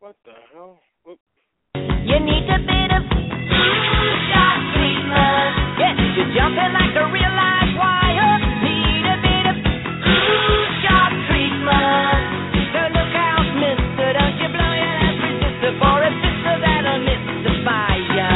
What the hell? Whoop. You need a bit of shot treatment. Yes, you're jumping like a real live wire. Need a bit of shot treatment. So look out, mister, don't you blow your last resistor for a sister that'll mystify ya.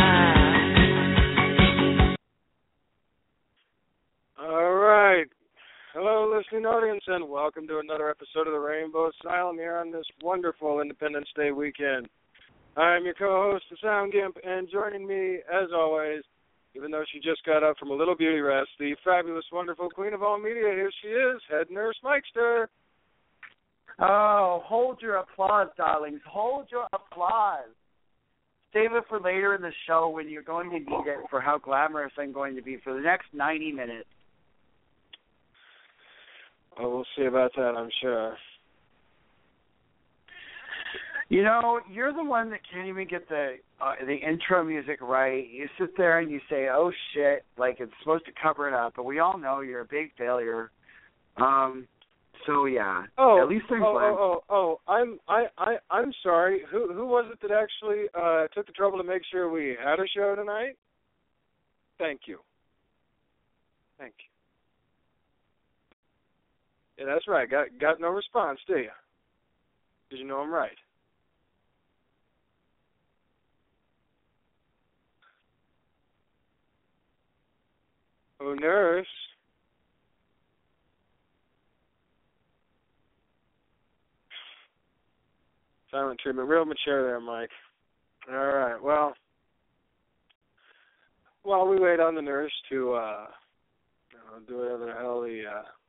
All right. Hello, listening audience, and welcome to another episode of the Rainbow Asylum here on this wonderful Independence Day weekend. I'm your co-host, the Sound Gimp, and joining me, as always, even though she just got up from a little beauty rest, the fabulous, wonderful queen of all media, here she is, Head Nurse Mikester. Oh, hold your applause, darlings. Hold your applause. Save it for later in the show when you're going to need it for how glamorous I'm going to be for the next 90 minutes. Oh, we'll see about that, I'm sure. You know, you're the one that can't even get the intro music right. You sit there and you say, "Oh shit," like it's supposed to cover it up, but we all know you're a big failure. So yeah. Oh, at least there's I'm sorry. Who was it that actually took the trouble to make sure we had a show tonight? Thank you. Thank you. Yeah, that's right. Got no response, do you? Did you know I'm right? Oh, nurse. Silent treatment. Real mature there, Mike. All right. Well, while we wait on the nurse to do whatever the hell the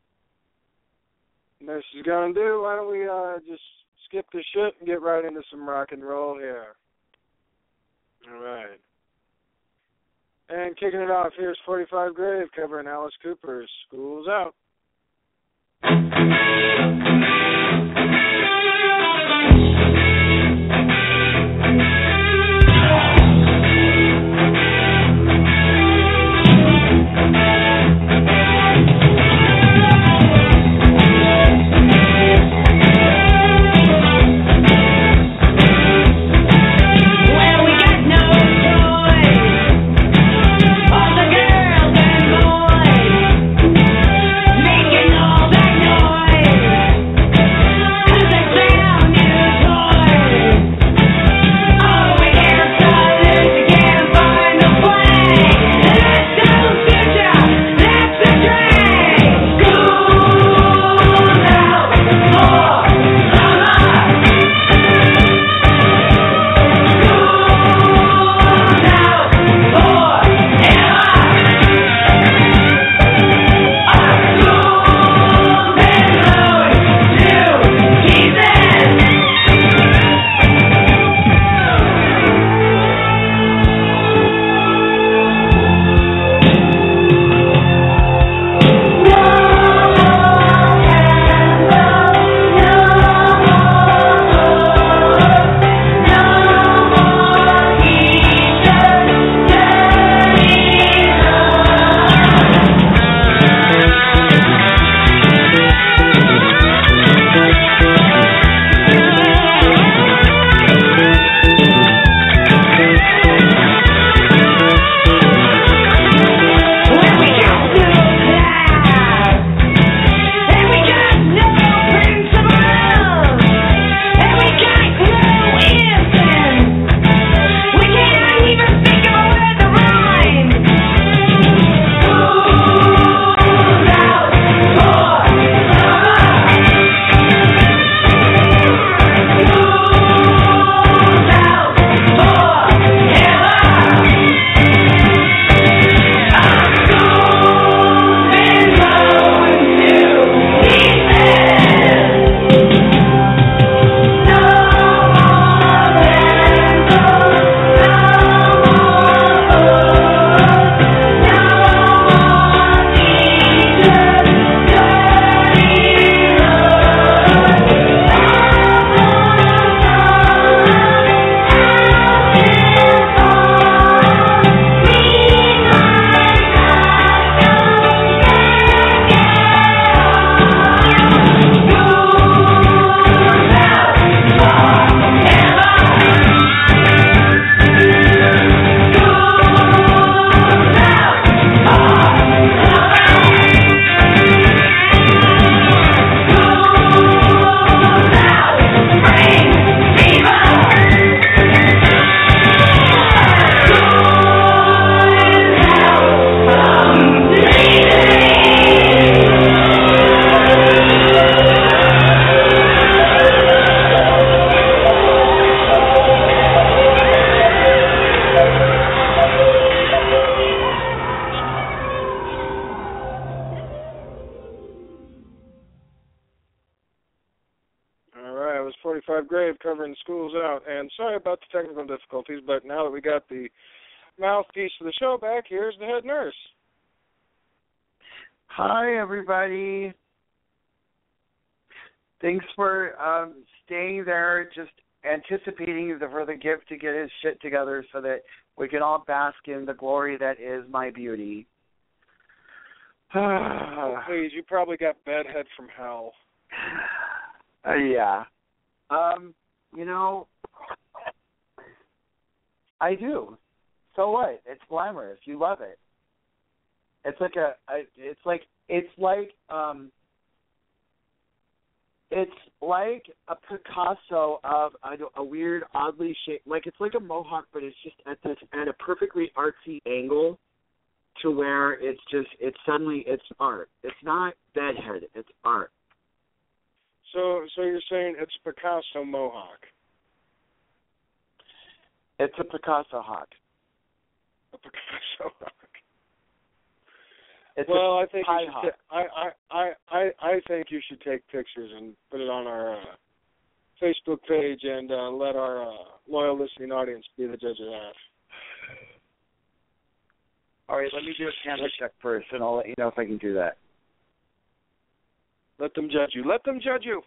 nurse is going to do, why don't we just skip the shit and get right into some rock and roll here. All right. And kicking it off, here's 45 Grave covering Alice Cooper's School's Out. Making all that noise. 5 grave covering Schools Out. And sorry about the technical difficulties, but now that we got the mouthpiece of the show back, here's the head nurse. Hi, everybody. Thanks for staying there, just anticipating for the gift to get his shit together so that we can all bask in the glory that is my beauty. Oh, please, you probably got bedhead from hell. Yeah. You know, I do. So what? It's glamorous. You love it. It's like a Picasso of a weird, oddly shaped, like it's like a mohawk, but it's just at a perfectly artsy angle to where it's art. It's not bedhead. It's art. So you're saying it's Picasso mohawk? It's a Picasso hawk. A Picasso hawk. It's I think I think you should take pictures and put it on our Facebook page and let our loyal listening audience be the judge of that. All right, let me do a camera check first, and I'll let you know if I can do that. Let them judge you. Let them judge you.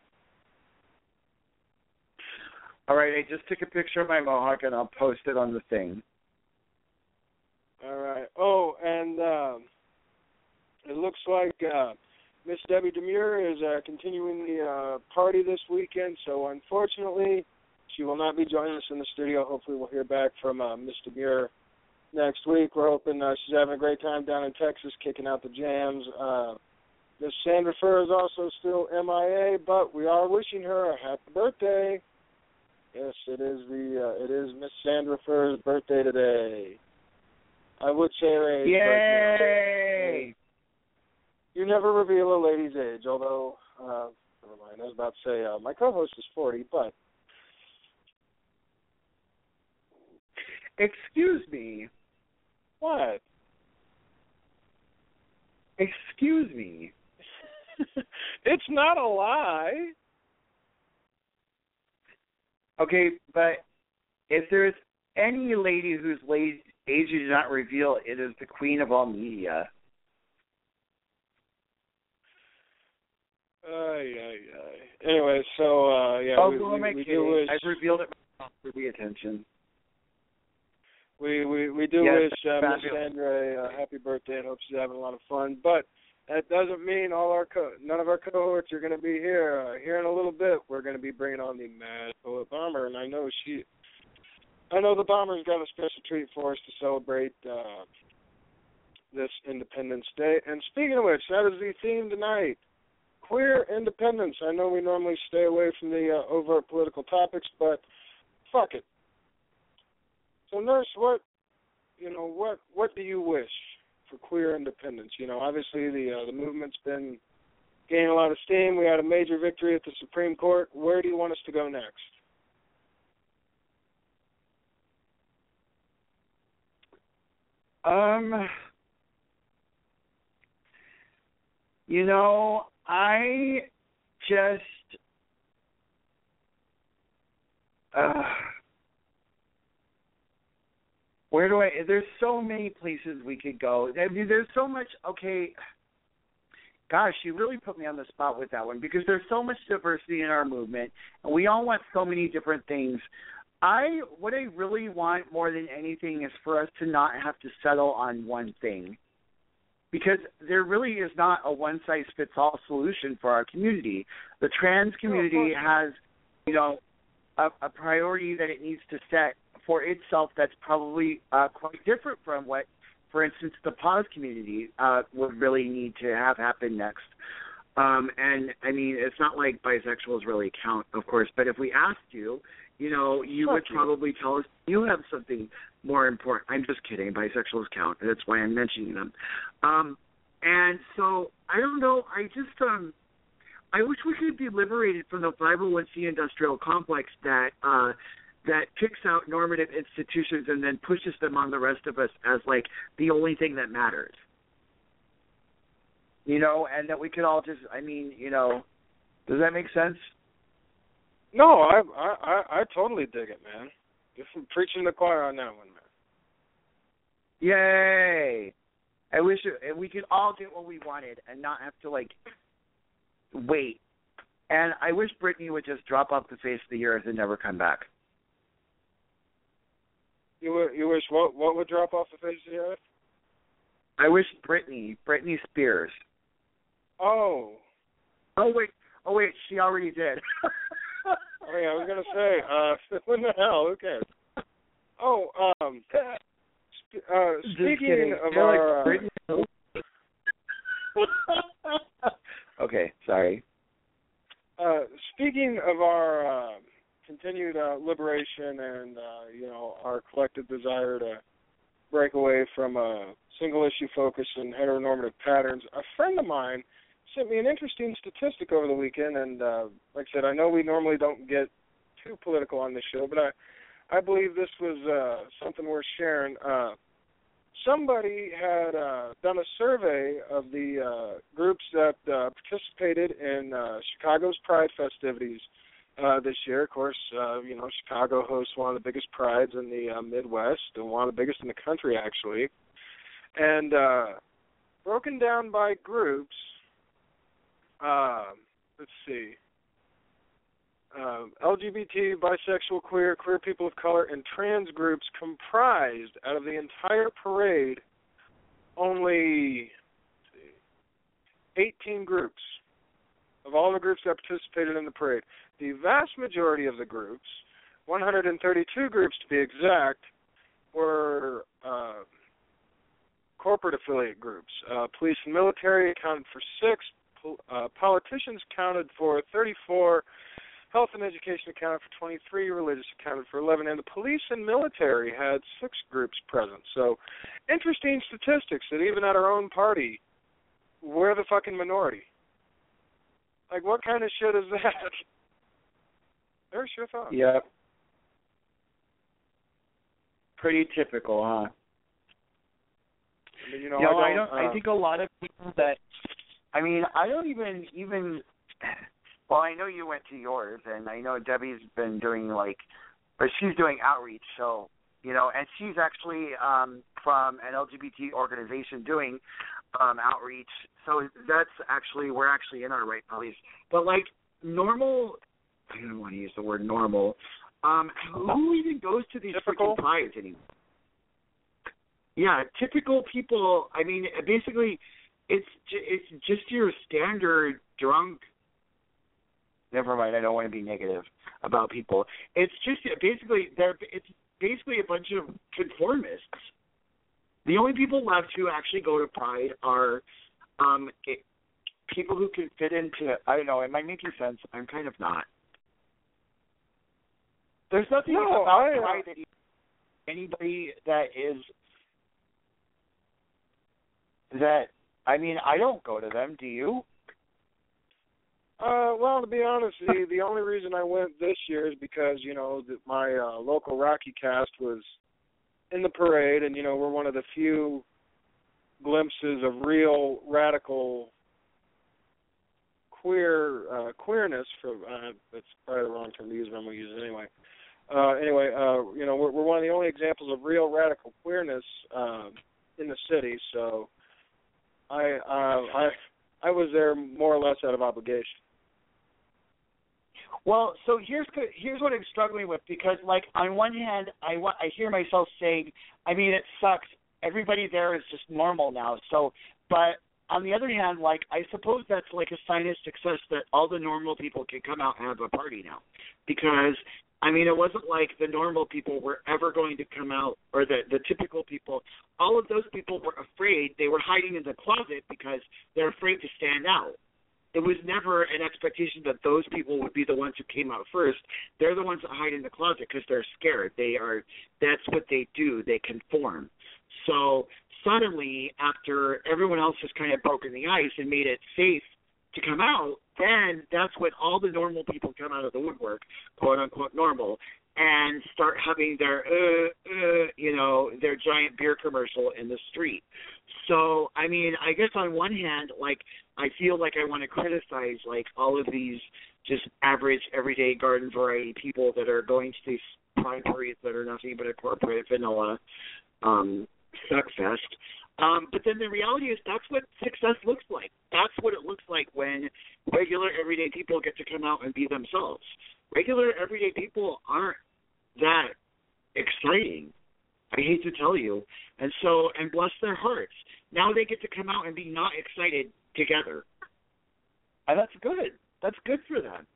All right, I just took a picture of my mohawk, and I'll post it on the thing. All right. Oh, and it looks like Miss Debbie Demure is continuing the party this weekend, so unfortunately she will not be joining us in the studio. Hopefully we'll hear back from Miss Demure next week. We're hoping she's having a great time down in Texas, kicking out the jams. Miss Sandra Furr is also still MIA, but we are wishing her a happy birthday. Yes, it is Miss Sandra Furr's birthday today. I would say her age. Yay! You never reveal a lady's age, although, never mind, I was about to say my co-host is 40, but... Excuse me. What? Excuse me. It's not a lie. Okay, but if there's any lady whose age you do not reveal, it is the queen of all media. Anyway, so, yeah. Oh, who am I kidding? I've revealed it myself for the attention. We do wish Miss Sandra a happy birthday and hope she's having a lot of fun. But that doesn't mean none of our cohorts are going to be here. Here in a little bit, we're going to be bringing on the Mad Poet Bomber, and I know the Bomber's got a special treat for us to celebrate this Independence Day. And speaking of which, that is the theme tonight. Queer independence. I know we normally stay away from the overt political topics, but fuck it. So, Nurse, what do you wish for queer independence? You know, obviously the movement's been gaining a lot of steam. We had a major victory at the Supreme Court. Where do you want us to go next? You know, I just there's so many places we could go. I mean, there's so much. Okay, gosh, you really put me on the spot with that one because there's so much diversity in our movement, and we all want so many different things. What I really want more than anything is for us to not have to settle on one thing, because there really is not a one-size-fits-all solution for our community. The trans community has, you know, a priority that it needs to set for itself that's probably quite different from what, for instance, the POS community would really need to have happen next. And, I mean, it's not like bisexuals really count, of course, but if we asked you, you know, you would probably tell us you have something more important. I'm just kidding. Bisexuals count. That's why I'm mentioning them. And so, I don't know. I just, I wish we could be liberated from the 501c industrial complex that picks out normative institutions and then pushes them on the rest of us as, like, the only thing that matters. You know, and that we could all just, I mean, you know, does that make sense? No, I totally dig it, man. You're preaching the choir on that one, man. Yay! I wish we could all get what we wanted and not have to wait. And I wish Britney would just drop off the face of the earth and never come back. You wish what would drop off the face of the earth? I wish Britney Spears. Oh. Oh wait, she already did. Oh yeah, I was gonna say, what the hell? Who cares? Oh, speaking of our. Okay, sorry. Speaking of our continued liberation and our collective desire to break away from a single issue focus and heteronormative patterns, a friend of mine sent me an interesting statistic over the weekend, and like I said, I know we normally don't get too political on this show, but I believe this was something worth sharing. Somebody had done a survey of the groups that participated in Chicago's Pride festivities this year. Of course, Chicago hosts one of the biggest prides in the Midwest and one of the biggest in the country, actually. And broken down by groups, let's see, LGBT, bisexual, queer people of color, and trans groups comprised out of the entire parade only 18 groups of all the groups that participated in the parade. The vast majority of the groups, 132 groups to be exact, were corporate affiliate groups. Police and military accounted for 6, politicians accounted for 34, health and education accounted for 23, religious accounted for 11, and the police and military had 6 groups present. So, interesting statistics that even at our own party, we're the fucking minority. Like, what kind of shit is that? There's your thought. Yep. Pretty typical, huh? I mean, I think a lot of people that, I don't even well, I know you went to yours, and I know Debbie's been doing, but she's doing outreach, so, and she's actually from an LGBT organization doing outreach, so we're actually in our right place. But, normal, I don't want to use the word normal, who even goes to these freaking prides anymore? Yeah, typical people, basically, it's just your standard drunk. Never mind, I don't want to be negative about people. It's just basically a bunch of conformists. The only people left who actually go to Pride are people who can fit into, I don't know, am I making sense? I'm kind of not. There's nothing about Pride that anybody that is that, I don't go to them, do you? Well, to be honest, the only reason I went this year is because, my local Rocky cast was in the parade, and, we're one of the few glimpses of real radical queerness. That's probably the wrong term to use, but I'm going to use it anyway. We're one of the only examples of real radical queerness in the city, so I was there more or less out of obligation. Well, so here's what I'm struggling with, because, on one hand, I hear myself saying, it sucks. Everybody there is just normal now. So, but on the other hand, I suppose that's a sign of success that all the normal people can come out and have a party now, because it wasn't like the normal people were ever going to come out, or the typical people. All of those people were afraid. They were hiding in the closet because they're afraid to stand out. It was never an expectation that those people would be the ones who came out first. They're the ones that hide in the closet because they're scared. That's what they do. They conform. So suddenly, after everyone else has kind of broken the ice and made it safe to come out, then that's when all the normal people come out of the woodwork, quote unquote normal, and start having their their giant beer commercial in the street. So, I guess on one hand, I feel like I want to criticize, all of these just average, everyday garden variety people that are going to these primaries that are nothing but a corporate vanilla suckfest. But then the reality is that's what success looks like. That's what it looks like when regular, everyday people get to come out and be themselves. Regular, everyday people aren't that exciting. I hate to tell you. And bless their hearts. Now they get to come out and be not excited together. And that's good. That's good for them.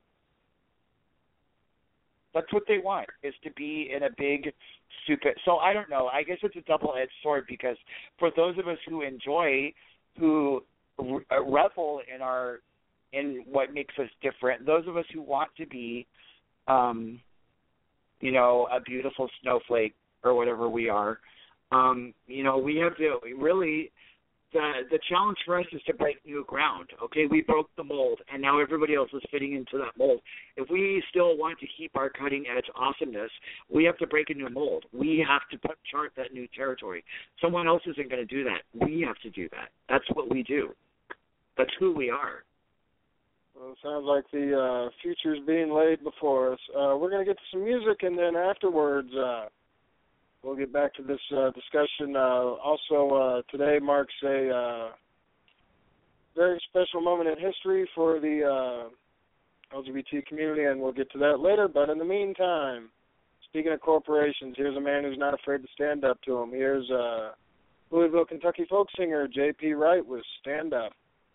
That's what they want, is to be in a big, stupid... So I don't know. I guess it's a double-edged sword, because for those of us who enjoy, who revel in what makes us different, those of us who want to be, a beautiful snowflake or whatever we are, we have to really... The challenge for us is to break new ground. Okay, we broke the mold, and now everybody else is fitting into that mold. If we still want to keep our cutting-edge awesomeness, we have to break a new mold. We have to chart that new territory. Someone else isn't going to do that. We have to do that. That's what we do. That's who we are. Well, it sounds like the future's being laid before us. We're going to get to some music, and then afterwards... we'll get back to this discussion. Also, today marks a very special moment in history for the LGBT community, and we'll get to that later. But in the meantime, speaking of corporations, here's a man who's not afraid to stand up to them. Here's Louisville, Kentucky folk singer J.P. Wright with Stand Up.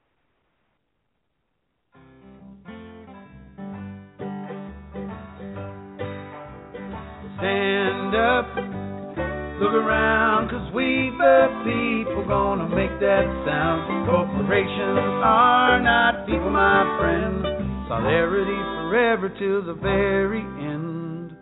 Stand up. Look around, 'cause we the people gonna make that sound. Corporations are not people, my friend. Solidarity forever to the very end.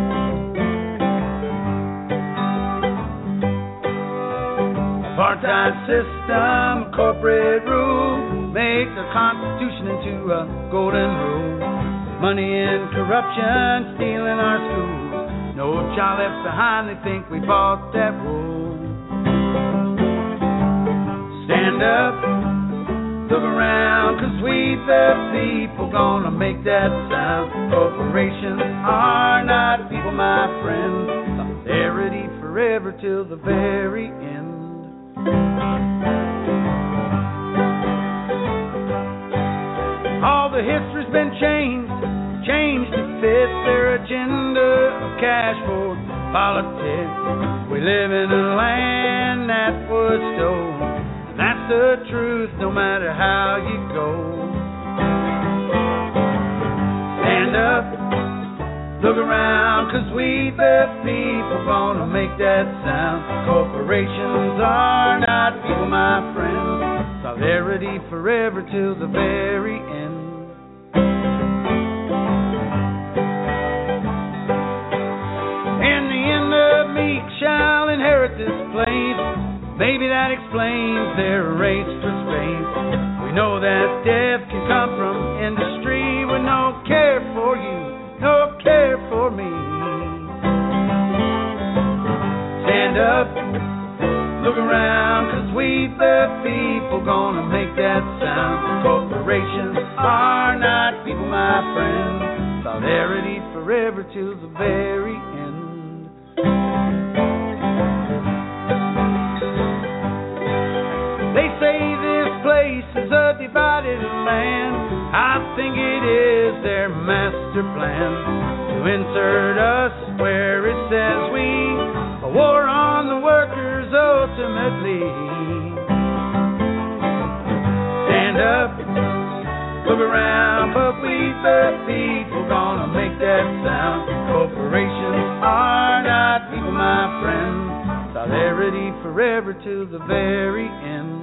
Apartheid system, corporate rule, makes our Constitution into a golden rule. Money and corruption stealing our schools. No child left behind, they think we bought that rule. Stand up, look around, 'cause we the people gonna make that sound. Corporations are not people, my friend. Solidarity forever till the very end. All the history's been changed to fit their agenda of cash for politics. We live in a land that was stolen, and that's the truth no matter how you go. Stand up, look around, 'cause we the people gonna make that sound. Corporations are not people, my friend. Solidarity forever till the very end. Shall inherit this place. Maybe that explains their race for space. We know that death can come from industry with no care for you, no care for me. Stand up, look around, 'cause we the people gonna make that sound. Corporations are not people, my friend. Solidarity forever to the very end. They say this place is a divided land. I think it is their master plan to insert us where it says we. A war on the workers ultimately. Stand up, look around, but we the people gonna make that sound. Corporations are not people, my friend. Solidarity forever to the very end.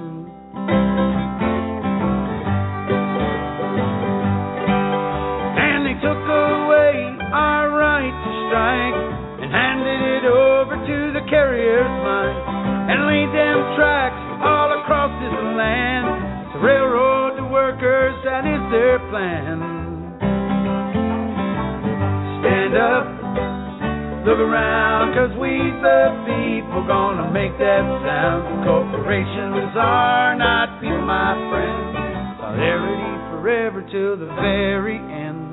And they took away our right to strike and handed it over to the carriers' minds and laid them tracks all across this land to railroad the workers. That is their plan. Stand up, look around, 'cause we the people gonna make that sound. Corporations are not people, my friend. Solidarity forever till the very end.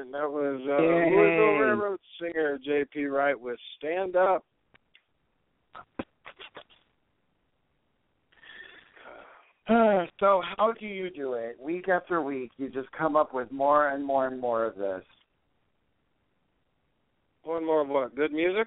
And that was Louisville Railroad singer J.P. Wright with Stand Up. So how do you do it? Week after week, you just come up with more and more and more of this. One more of what? Good music?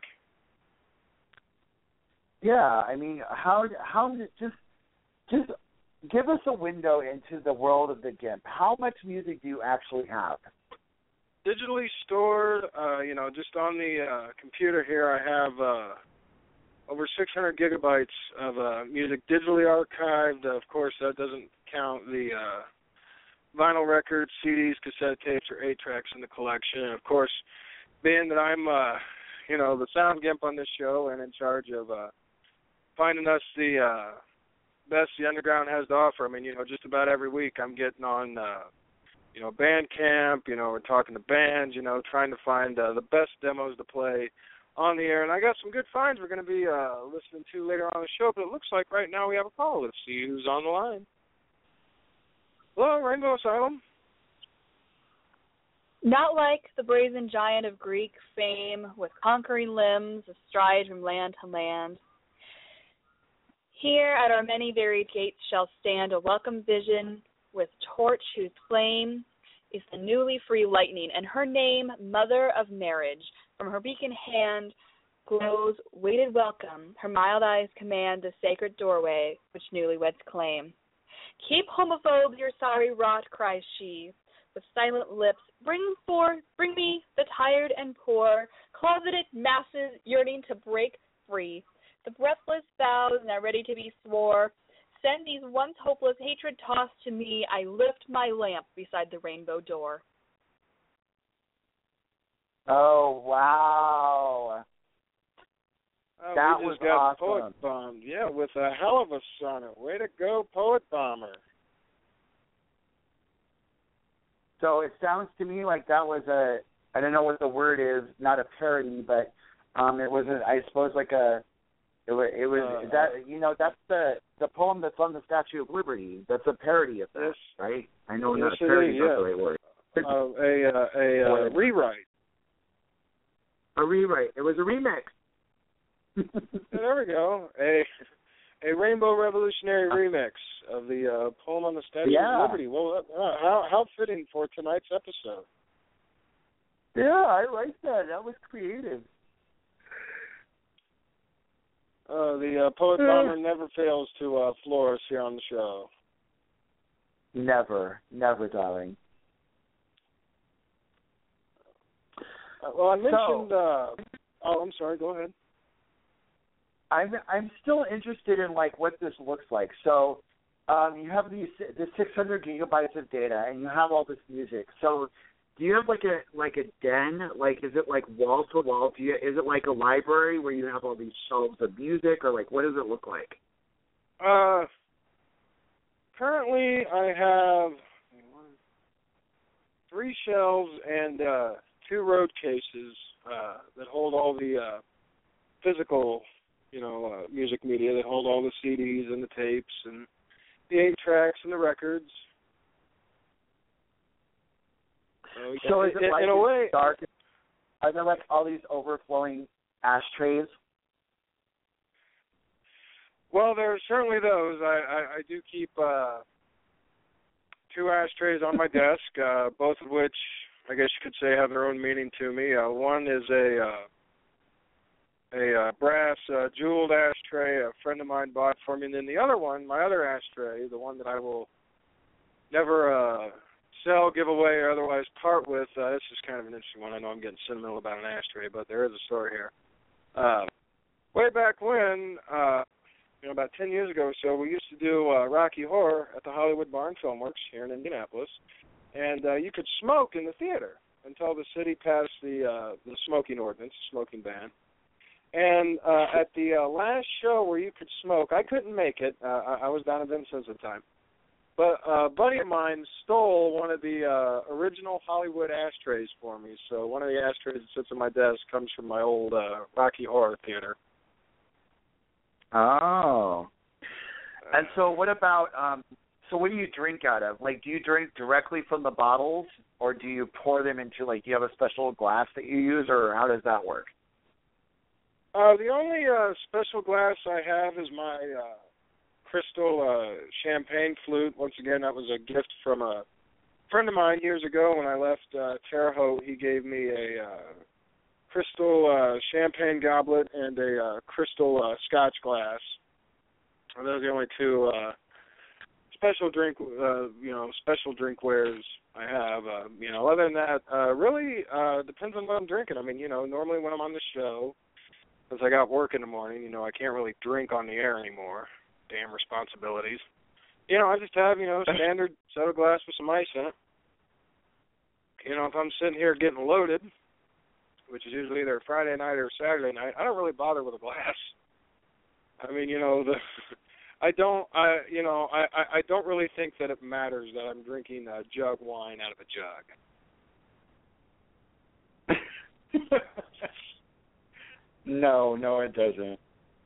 Yeah, I mean, how just give us a window into the world of the GIMP. How much music do you actually have? Digitally stored, just on the computer here, I have over 600 gigabytes of music digitally archived. Of course, that doesn't count the vinyl records, CDs, cassette tapes, or 8-tracks in the collection. And, of course, being that I'm, the sound gimp on this show and in charge of finding us the best the underground has to offer. I mean, just about every week I'm getting on, Bandcamp, we're talking to bands, trying to find the best demos to play on the air. And I got some good finds we're going to be listening to later on the show, but it looks like right now we have a call. Let's see who's on the line. Hello, Rainbow Asylum. Not like the brazen giant of Greek fame, with conquering limbs astride from land to land. Here at our many varied gates shall stand a welcome vision, with torch whose flame is the newly free lightning, and her name, Mother of Marriage. From her beacon hand glows weighted welcome. Her mild eyes command the sacred doorway which newlyweds claim. Keep homophobes your sorry rot, cries she, with silent lips. Bring me the tired and poor, closeted masses yearning to break free. The breathless vows now ready to be swore. Send these once hopeless hatred tossed to me. I lift my lamp beside the rainbow door. Oh, wow. That we just was got awesome. Poet bombed. Yeah, with a hell of a sonnet. Way to go, Poet Bomber. So it sounds to me like that was I don't know what the word is, not a parody, but it was, I suppose, like it was that's the poem that's on the Statue of Liberty. That's a parody of that, yes. Right? I know yes, not a parody, yes. that's the right word. A rewrite. A rewrite. It was a remix. There we go. A Rainbow Revolutionary remix of the poem on the Statue of Liberty. Well, how fitting for tonight's episode. Yeah, I like that. That was creative. The Poet Bomber never fails to floor us here on the show. Never, darling. Well, I mentioned. I'm sorry. Go ahead. I'm still interested in what this looks like. So, you have the 600 gigabytes of data, and you have all this music. So, do you have a den? Is it wall to wall? Is it like a library where you have all these shelves of music, or what does it look like? Currently, I have 3 shelves and 2 road cases that hold all the physical, music media. They hold all the CDs and the tapes and the 8-tracks and the records. So is it in a way, dark? Are there all these overflowing ashtrays? Well, there are certainly those. I do keep 2 ashtrays on my desk, both of which I guess you could say have their own meaning to me. One is a brass jeweled ashtray a friend of mine bought for me, and then the other one, my other ashtray, the one that I will never sell, give away, or otherwise part with. This is kind of an interesting one. I know I'm getting sentimental about an ashtray, but there is a story here. Way back when, about 10 years ago or so, we used to do Rocky Horror at the Hollywood Barn Filmworks here in Indianapolis, and you could smoke in the theater until the city passed the smoking ordinance, smoking ban. And at the last show where you could smoke, I couldn't make it. I was down in Vincennes at the time. But a buddy of mine stole one of the original Hollywood ashtrays for me. So one of the ashtrays that sits on my desk comes from my old Rocky Horror Theater. Oh. And so what about, So what do you drink out of? Like, do you drink directly from the bottles, or do you pour them into, like, do you have a special glass that you use, or how does that work? The only special glass I have is my crystal champagne flute. Once again, that was a gift from a friend of mine years ago when I left Terre Haute. He gave me a crystal champagne goblet and a crystal scotch glass. And those are the only two special drinkwares I have. Other than that, really depends on what I'm drinking. I mean, normally when I'm on the show, since I got work in the morning, I can't really drink on the air anymore. Damn responsibilities. I just have, standard soda glass with some ice in it. If I'm sitting here getting loaded, which is usually either Friday night or Saturday night, I don't really bother with a glass. I mean, I don't really think that it matters that I'm drinking jug wine out of a jug. No, it doesn't.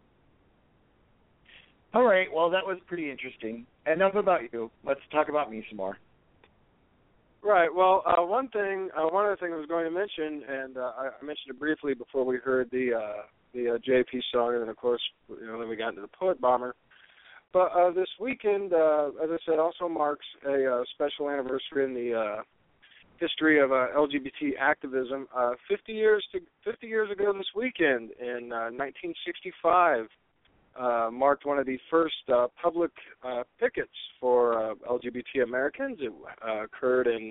All right, well, that was pretty interesting. Enough about you. Let's talk about me some more. Right. Well, one other thing I was going to mention, and I mentioned it briefly before we heard the JP song, and then of course, then we got into the Poet Bomber. But this weekend, as I said, also marks a special anniversary in the history of LGBT activism. 50 years ago this weekend, in 1965, marked one of the first public pickets for LGBT Americans. It occurred in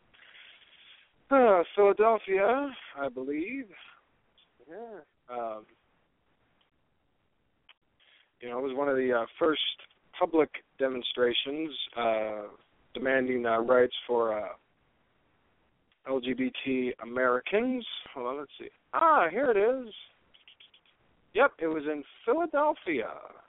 Philadelphia, I believe. Yeah. It was one of the first public demonstrations demanding rights for LGBT Americans. Hold on, let's see. Here it is. Yep, it was in Philadelphia.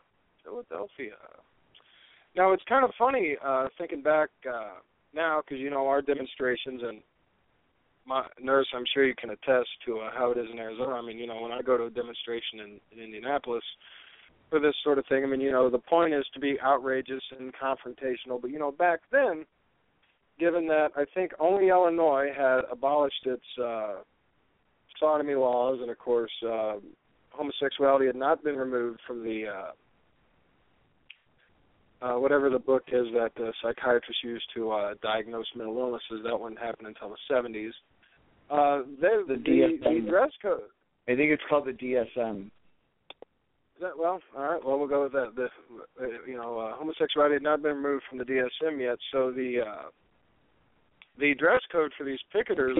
Now, it's kind of funny thinking back now, because, our demonstrations, and my nurse, I'm sure you can attest to how it is in Arizona. I mean, when I go to a demonstration in Indianapolis for this sort of thing, I mean, the point is to be outrageous and confrontational. But, back then, given that I think only Illinois had abolished its sodomy laws, and, of course, homosexuality had not been removed from the whatever the book is that psychiatrists use to diagnose mental illnesses. That wouldn't happen until the 70s. The dress code. I think it's called the DSM. All right. Well, we'll go with that. Homosexuality had not been removed from the DSM yet, so the dress code for these picketers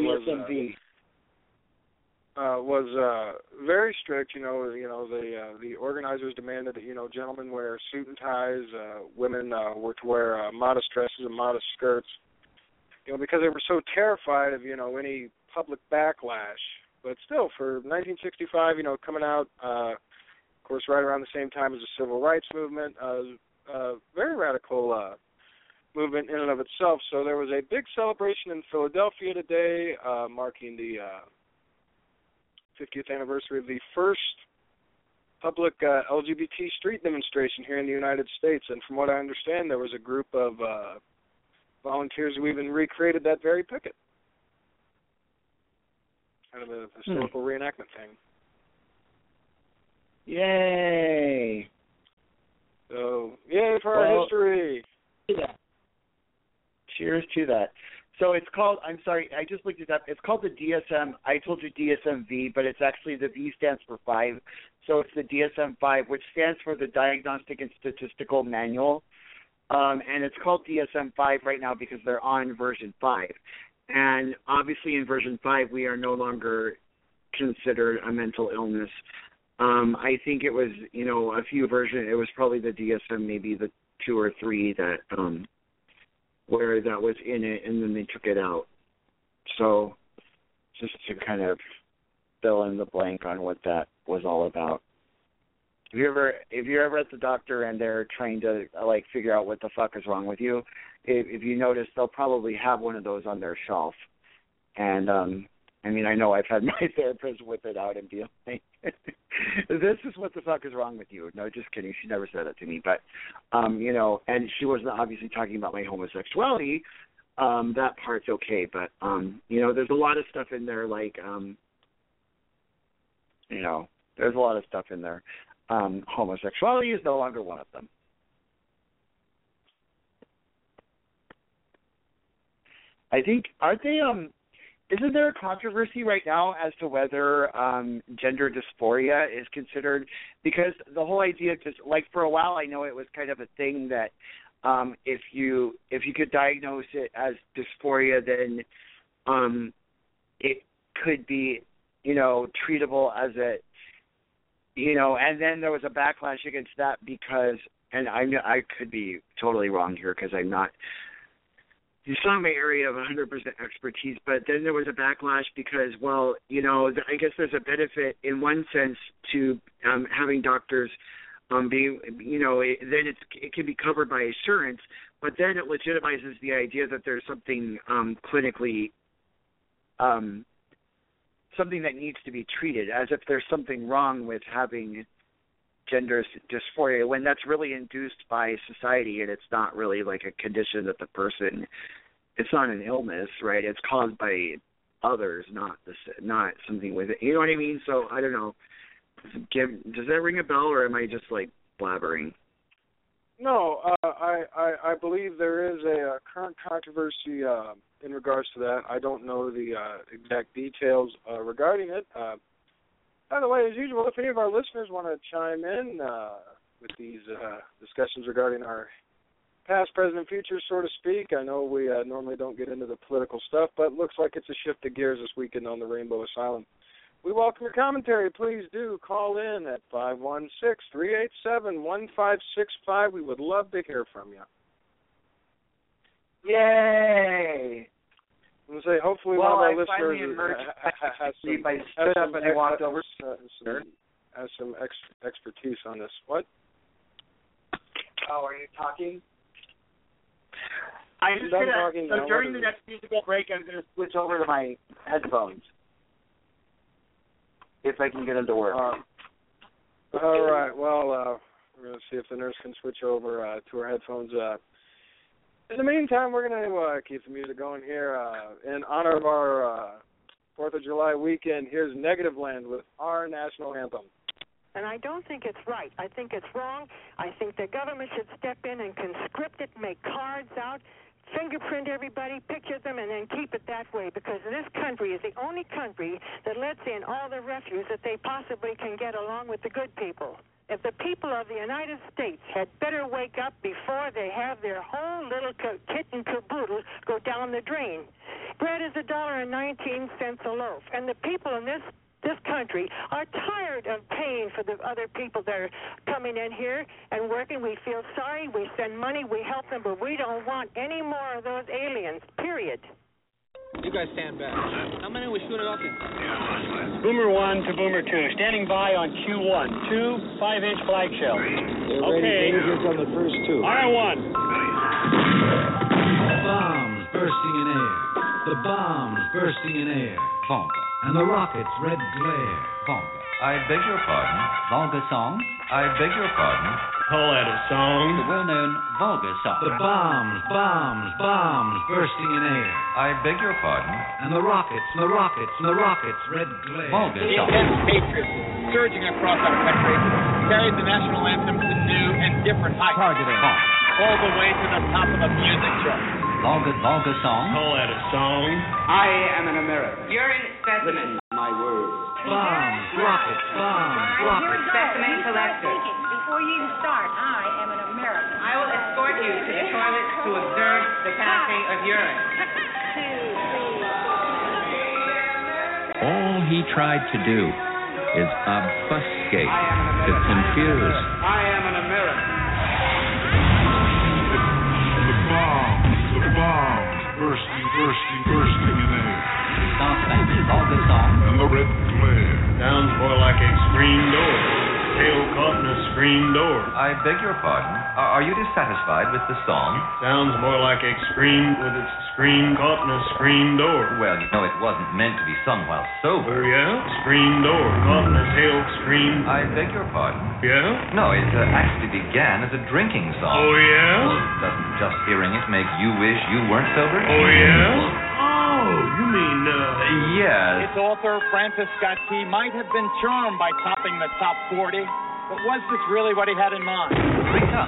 was very strict. The organizers demanded that gentlemen wear suit and ties, women were to wear modest dresses and modest skirts, because they were so terrified of any public backlash. But still, for 1965, coming out, of course, right around the same time as the Civil Rights Movement, very radical movement in and of itself. So there was a big celebration in Philadelphia today, marking the 50th anniversary of the first public LGBT street demonstration here in the United States. And from what I understand, there was a group of volunteers who even recreated that very picket. Kind of a historical reenactment thing. Yay! So, yay for our history! Yeah. Cheers to that. So it's called, I'm sorry, I just looked it up. It's called the DSM. I told you DSM-V, but it's actually the V stands for 5. So it's the DSM-5, which stands for the Diagnostic and Statistical Manual. And it's called DSM-5 right now because they're on version 5. And obviously in version 5, we are no longer considered a mental illness. I think it was, a few versions. It was probably the DSM, maybe the 2 or 3 that where that was in it, and then they took it out. So just to kind of fill in the blank on what that was all about. If you're ever at the doctor and they're trying to figure out what the fuck is wrong with you, if you notice, they'll probably have one of those on their shelf, and I mean, I know I've had my therapist whip it out and be like, this is what the fuck is wrong with you. No, just kidding. She never said that to me. But, you know, and she wasn't obviously talking about my homosexuality. That part's okay. But, you know, there's a lot of stuff in there like, you know, there's a lot of stuff in there. Homosexuality is no longer one of them. I think, aren't they, isn't there a controversy right now as to whether gender dysphoria is considered? Because the whole idea, just like for a while, I know it was kind of a thing that if you could diagnose it as dysphoria, then it could be, you know, treatable as a, you know, and then there was a backlash against that because, and I could be totally wrong here because I'm not. It's not my area of 100% expertise, but then there was a backlash because, well, you know, I guess there's a benefit in one sense to having doctors being, you know, then it can be covered by insurance, but then it legitimizes the idea that there's something clinically, something that needs to be treated, as if there's something wrong with having gender dysphoria when that's really induced by society and it's not really like a condition that the person, it's not an illness, right? It's caused by others, not something with it. You know what I mean? So I don't know. Does that ring a bell, or am I just like blabbering? No, I believe there is a current controversy in regards to that. I don't know the exact details regarding it. By the way, as usual, if any of our listeners want to chime in with these discussions regarding our past, present, and future, so to speak, I know we normally don't get into the political stuff, but it looks like it's a shift of gears this weekend on the Rainbow Asylum. We welcome your commentary. Please do call in at 516-387-1565. We would love to hear from you. Yay! I'm going to say, hopefully one of our listeners has some expertise on this. What? Oh, are you talking? During the next musical break, I'm going to switch over to my headphones. If I can get them to work. All right. Well, we're going to see if the nurse can switch over to her headphones. In the meantime, we're going to keep the music going here. In honor of our 4th of July weekend, here's Negativland with our national anthem. And I don't think it's right. I think it's wrong. I think the government should step in and conscript it, make cards out, fingerprint everybody, picture them, and then keep it that way, because this country is the only country that lets in all the refuse that they possibly can get along with the good people. If the people of the United States had better wake up before they have their whole little kit and caboodle go down the drain. Bread is $1.19 a loaf, and the people in this country are tired of paying for the other people that are coming in here and working. We feel sorry, we send money, we help them, but we don't want any more of those aliens, period. You guys stand back. How many are we shooting off? Boomer 1 to Boomer 2, standing by on Q1, 2 5-inch flag shells. Okay. On the first two. R1. Bombs bursting in air. The bombs bursting in air. Volga. And the rockets' red glare. Volga. I beg your pardon. Volga song. I beg your pardon. Call that a song? The well-known Volga song. The bombs bursting in air. I beg your pardon. And the rockets' red glare. Volga The song. intense hatred surging across our country carried the national anthem to new and different heights. Targeting. All the way to the top of the music chart. Volga song. Call that a song? I am an American. You're an specimen. My words. Bombs, rockets. Specimen collector. Before you even start, I am an American. I will escort you to the toilet to observe the passing of urine. All he tried to do is obfuscate, to confuse. I am an American. The bombs, bursting in air. Volga song. And the red glare. Sounds more like a screen door. Tail caught in a screen door. I beg your pardon. Are you dissatisfied with the song? Sounds more like a scream with its screen caught in a screen door. Well, you know it wasn't meant to be sung while sober. Oh, yeah? Screen door, caught in a tail screen. I beg your pardon? Yeah? No, it actually began as a drinking song. Oh, yeah? Doesn't just hearing it make you wish you weren't sober? Oh, yeah? Oh, you mean, Yes. Its author, Francis Scott Key, might have been charmed by topping the top 40, but was this really what he had in mind? Drink up.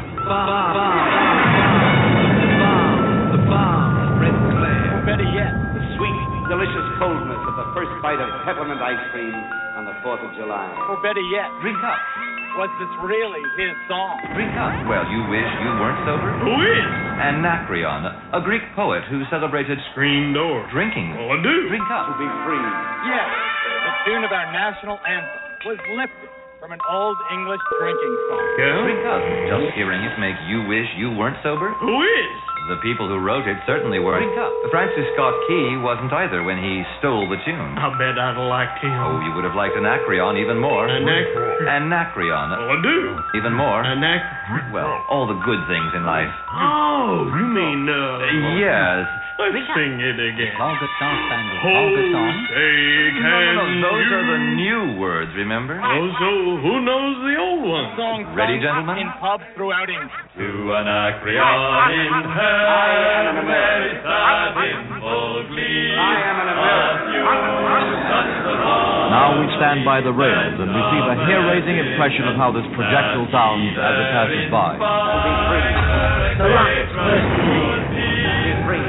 The bomb, red glare. Or better yet, The sweet, delicious coldness of the first bite of peppermint ice cream on the 4th of July. or better yet, Drink up. was this really his song? Drink up. Well, you wish you weren't sober? Who is? Anacreon, a Greek poet who celebrated Screen door. drinking. Oh, I do. Drink To up. be free. Yes, the tune of our national anthem was lifted from an old English drinking song. Yeah? Drink up. Just hearing it make you wish you weren't sober? Who is? The people who wrote it certainly weren't. Drink up. Francis Scott Key wasn't either when he stole the tune. I bet I'd have liked him. Oh, you would have liked Anacreon even more. Anacreon. Oh, I do. Even more. Well, all the good things in life. Oh, you mean, Yes. Let's sing it again. Volgaton Spangled. Oh, Volgaton. say, can Those you... are the new words, remember? Oh, so who knows the old The one? song Ready, sung gentlemen? in pubs throughout England. To Anacreon in heaven, in full glee. I am an American. Now we stand by the rails and receive a hair-raising impression of how this projectile sounds as it passes by. To be free. The rockets bursting in air. To be free.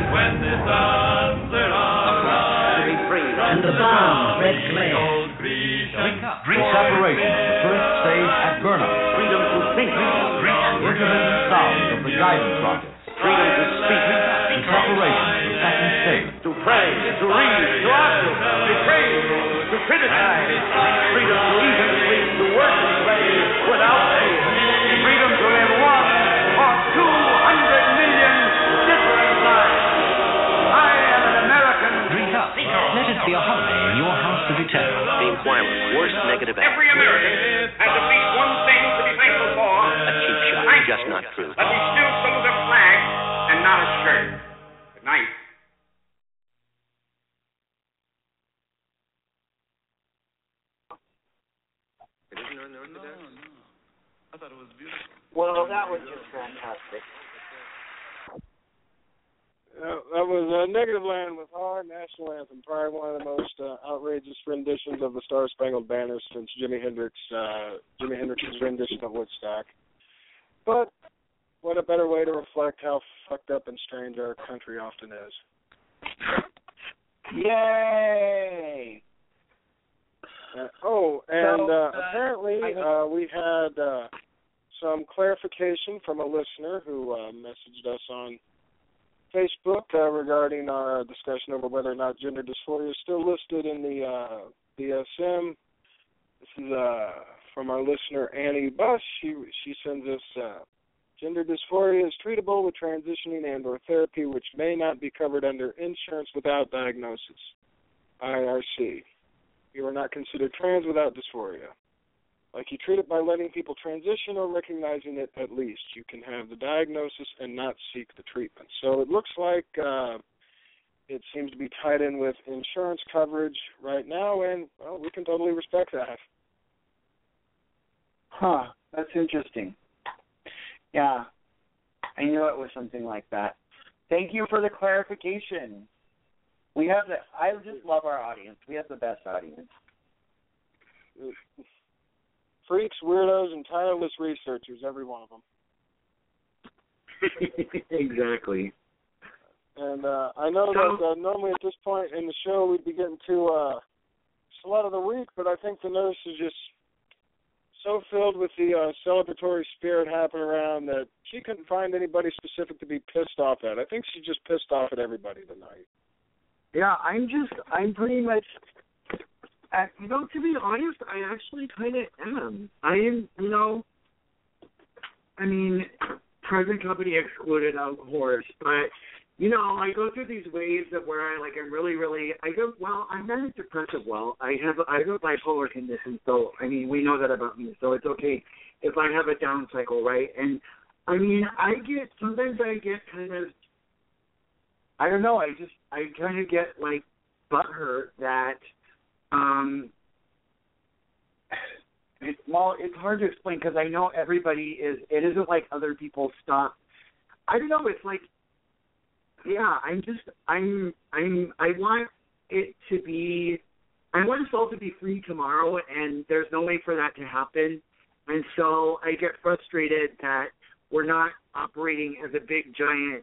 To be free. And the bombs red glare. Separation, the first stage at burnout. Freedom to think. Intermittent sound of the guidance rockets. Freedom to speak. The separation, the second stage. To pray. To read. To argue. To praise. To criticize. Freedom to eat and sleep. To work and play without pay. Freedom to live 1 or 200 million different lives. I am an American. Drink up. Let it be a holiday in your house of eternal. The Inquirer, worst negative ad. Every American has at least one thing to be thankful for. A cheap shot, Thank just not true. That we still salute a flag and not a shirt. Good night. Well, that was just fantastic. That was Negative Land with our national anthem, probably one of the most outrageous renditions of the Star Spangled Banner since Jimi Hendrix's rendition of Woodstock. But what a better way to reflect how fucked up and strange our country often is. Yay! Apparently we had some clarification from a listener who messaged us on Facebook regarding our discussion over whether or not gender dysphoria is still listed in the DSM. This is from our listener Annie Bush. She sends us gender dysphoria is treatable with transitioning and/or therapy, which may not be covered under insurance without diagnosis. IRC. You are not considered trans without dysphoria. Like you treat it by letting people transition or recognizing it at least. You can have the diagnosis and not seek the treatment. So it looks like it seems to be tied in with insurance coverage right now, and, well, we can totally respect that. Huh, that's interesting. Yeah, I knew it was something like that. Thank you for the clarification. I just love our audience. We have the best audience. Freaks, weirdos, and tireless researchers, every one of them. Exactly. And I know that normally at this point in the show we'd be getting to Slut of the Week, but I think the nurse is just so filled with the celebratory spirit happening around that she couldn't find anybody specific to be pissed off at. I think she's just pissed off at everybody tonight. Yeah, I'm pretty much, to be honest, I actually kind of am. I am, present company excluded, of course, but, I go through these waves of where I'm really, I'm not depressive I have a bipolar condition, so, we know that about me, so it's okay if I have a down cycle, right? And I mean, sometimes I get kind of, I don't know, I kind of get like butthurt that, it's hard to explain because I know everybody it isn't like other people stop. I don't know, it's like, yeah, I want it to be, I want us all to be free tomorrow, and there's no way for that to happen. And so I get frustrated that we're not operating as a big, giant,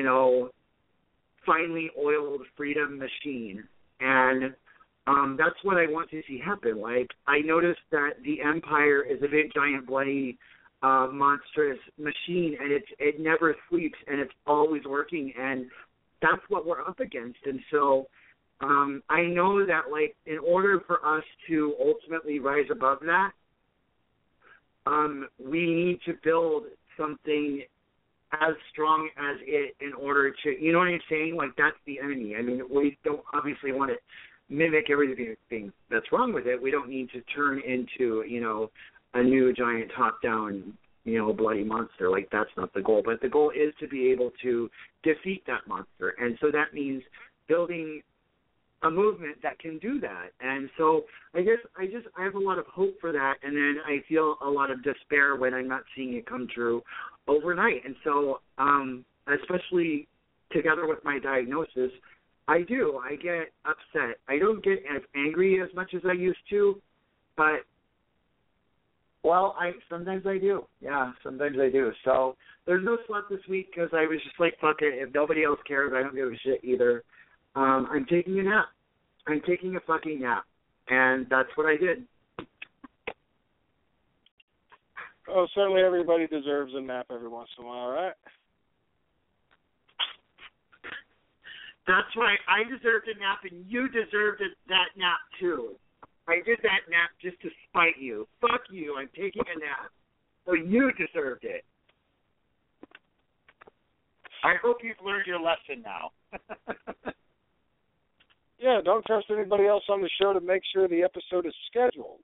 finely oiled freedom machine. And that's what I want to see happen. Like, I noticed that the empire is a big, giant, bloody, monstrous machine, and it never sleeps, and it's always working, and that's what we're up against. And so I know that, like, in order for us to ultimately rise above that, we need to build something as strong as it in order to, you know what I'm saying? Like, that's the enemy. I mean, we don't obviously want to mimic everything that's wrong with it. We don't need to turn into, a new giant top-down, bloody monster. Like, that's not the goal. But the goal is to be able to defeat that monster. And so that means building a movement that can do that. And so I guess I have a lot of hope for that, and then I feel a lot of despair when I'm not seeing it come true overnight. And so, especially together with my diagnosis, I get upset. I don't get as angry as much as I used to, but, well, sometimes I do. Yeah, sometimes I do. So there's no sleep this week because I was just like, fuck it. If nobody else cares, I don't give a shit either. I'm taking a nap. I'm taking a fucking nap. And that's what I did. Oh, certainly everybody deserves a nap every once in a while, right? That's right. I deserved a nap, and you deserved that nap, too. I did that nap just to spite you. Fuck you. I'm taking a nap. So you deserved it. I hope you've learned your lesson now. Yeah, don't trust anybody else on the show to make sure the episode is scheduled.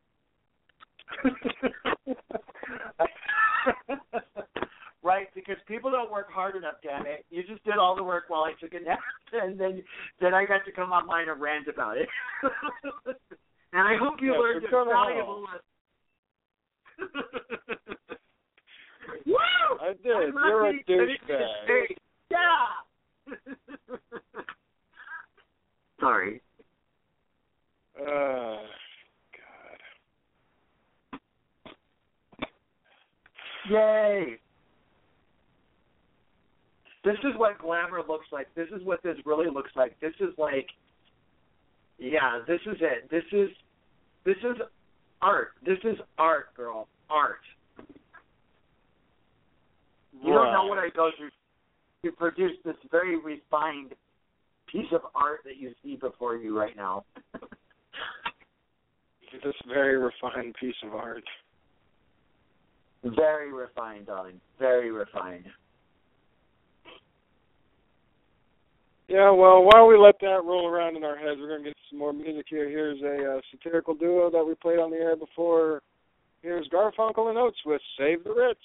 Right, because people don't work hard enough, damn it. You just did all the work while I took a nap, and then I got to come online and rant about it. And I hope you learned a valuable lesson. Woo! I did. You're a douchebag. Yeah! Sorry. God. Yay! This is what glamour looks like. This is what this really looks like. This is like, yeah, this is it. This is art. This is art, girl. Art. You don't know what I go through to produce this very refined piece of art that you see before you right now. This very refined piece of art. Very refined, darling. Very refined. Yeah, well, while we let that roll around in our heads, we're going to get some more music here. Here's a satirical duo that we played on the air before. Here's Garfunkel and Oates with Save the Rich.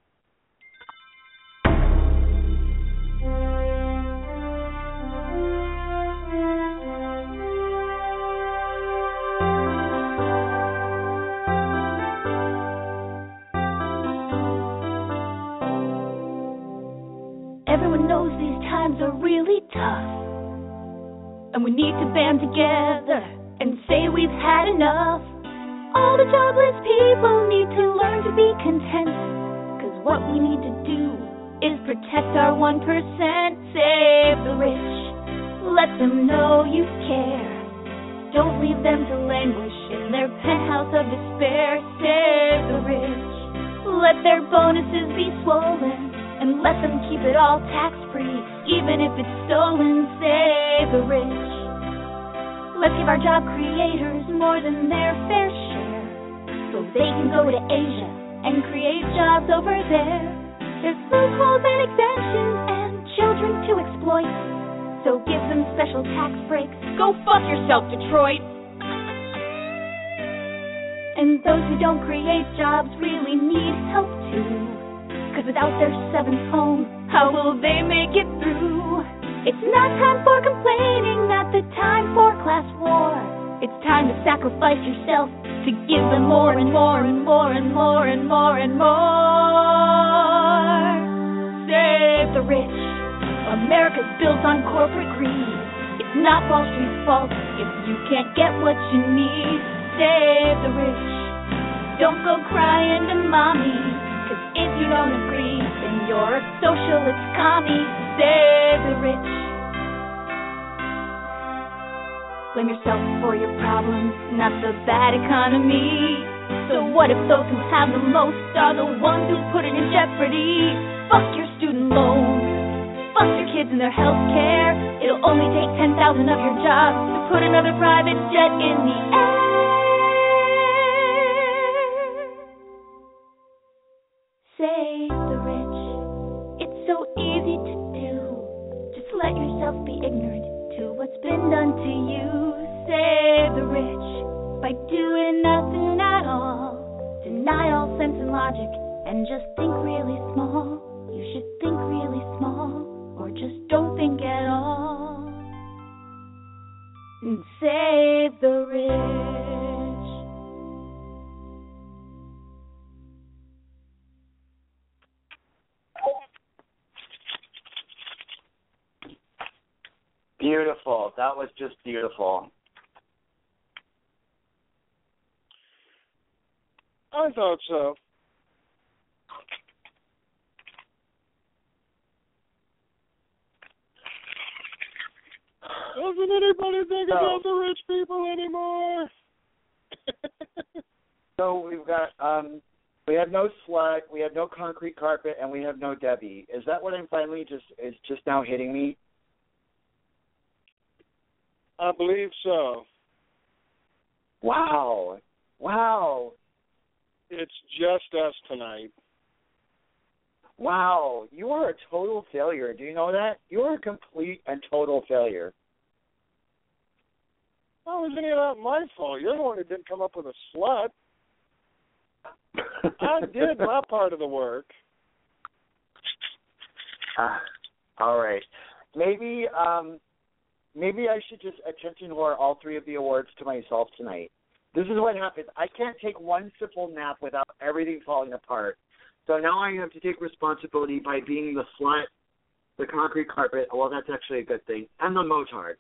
Everyone knows these times are really tough, and we need to band together and say we've had enough. All the jobless people need to learn to be content, 'cause what we need to do is protect our 1%. Save the rich, let them know you care. Don't leave them to languish in their penthouse of despair. Save the rich, let their bonuses be swollen, and let them keep it all tax-free, even if it's stolen. Save the rich. Let's give our job creators more than their fair share, so they can go to Asia and create jobs over there. There's loopholes and exemptions and children to exploit, so give them special tax breaks. Go fuck yourself, Detroit. And those who don't create jobs really need help too, 'cause without their seventh home, how will they make it through? It's not time for complaining, not the time for class war. It's time to sacrifice yourself to give them more and more and more and more and more and more. Save the rich. America's built on corporate greed. It's not Wall Street's fault if you can't get what you need. Save the rich. Don't go crying to mommy, 'cause if you don't agree, then you're a socialist commie. Save the rich. Blame yourself for your problems, not the bad economy. So what if those who have the most are the ones who put it in jeopardy? Fuck your student loans, fuck your kids and their health care. It'll only take 10,000 of your jobs to put another private jet in the air. Save the rich. It's so easy to do. Just let yourself be ignorant to what's been done to you. Save the rich by doing nothing at all. Deny all sense and logic and just think really small. You should think really small or just don't think at all. And save the rich. Beautiful. That was just beautiful. I thought so. Doesn't anybody think about the rich people anymore? So we've got we have no slut, we have no concrete carpet, and we have no Debbie. Is that what I'm finally just now hitting me? I believe so. Wow. Wow. It's just us tonight. Wow. You are a total failure. Do you know that? You are a complete and total failure. How was any of that my fault? You're the one who didn't come up with a slut. I did my part of the work. All right. Maybe I should just attention whore all three of the awards to myself tonight. This is what happens. I can't take one simple nap without everything falling apart. So now I have to take responsibility by being the slut, the concrete carpet, well, that's actually a good thing, and the motard.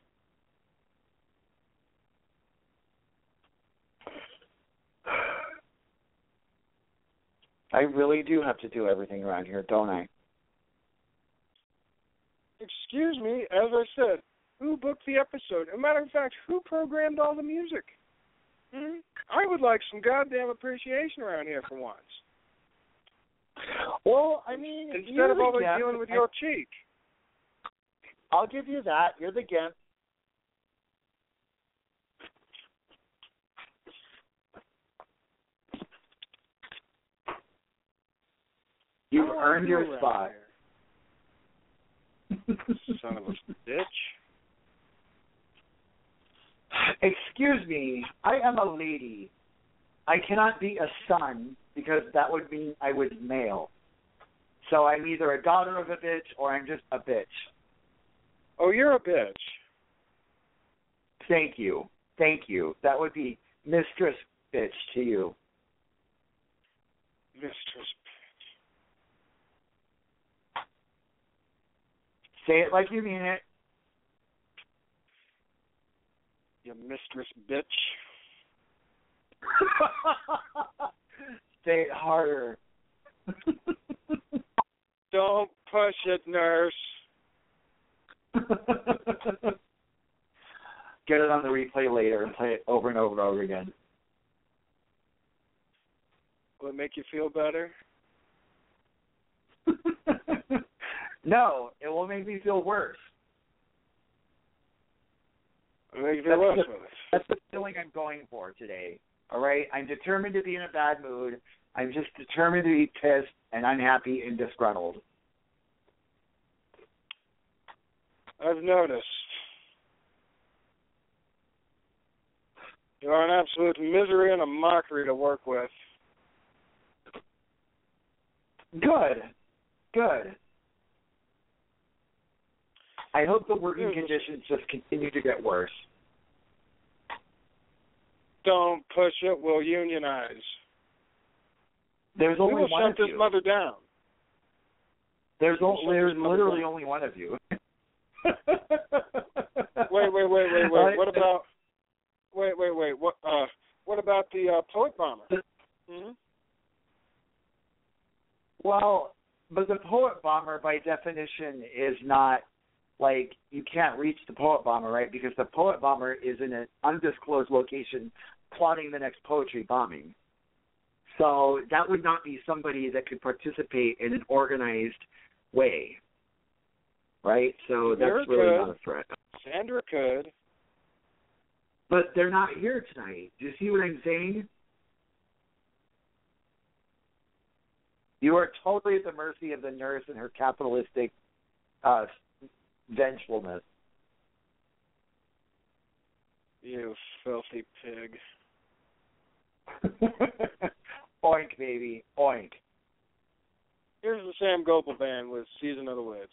I really do have to do everything around here, don't I? Excuse me, as I said, who booked the episode? As a matter of fact, who programmed all the music? I would like some goddamn appreciation around here for once. Well, I mean, instead of always dealing with your cheek. I'll give you that. You're the gimp. You've earned your spot. Son of a bitch. Excuse me, I am a lady. I cannot be a son because that would mean I was male. So I'm either a daughter of a bitch or I'm just a bitch. Oh, you're a bitch. Thank you. Thank you. That would be Mistress Bitch to you. Mistress Bitch. Say it like you mean it. You mistress bitch. Say it harder. Don't push it, nurse. Get it on the replay later and play it over and over and over again. Will it make you feel better? No, it will make me feel worse. That's the feeling I'm going for today. All right? I'm determined to be in a bad mood. I'm just determined to be pissed and unhappy and disgruntled. I've noticed. You are an absolute misery and a mockery to work with. Good. Good. I hope the working conditions just continue to get worse. Don't push it. We'll unionize. There's only we will one shut of this you. mother down. There's literally only one of you. Wait. What about? Wait. What about the poet bomber? Mm-hmm. Well, but the poet bomber, by definition, is not like you can't reach the poet bomber, right? Because the poet bomber is in an undisclosed location plotting the next poetry bombing. So that would not be somebody that could participate in an organized way, right? So that's really not a threat. Sandra could. But they're not here tonight. Do you see what I'm saying? You are totally at the mercy of the nurse and her capitalistic vengefulness. You filthy pig. Oink, baby. Oink. Here's the Sam Gopal Band with Season of the Witch.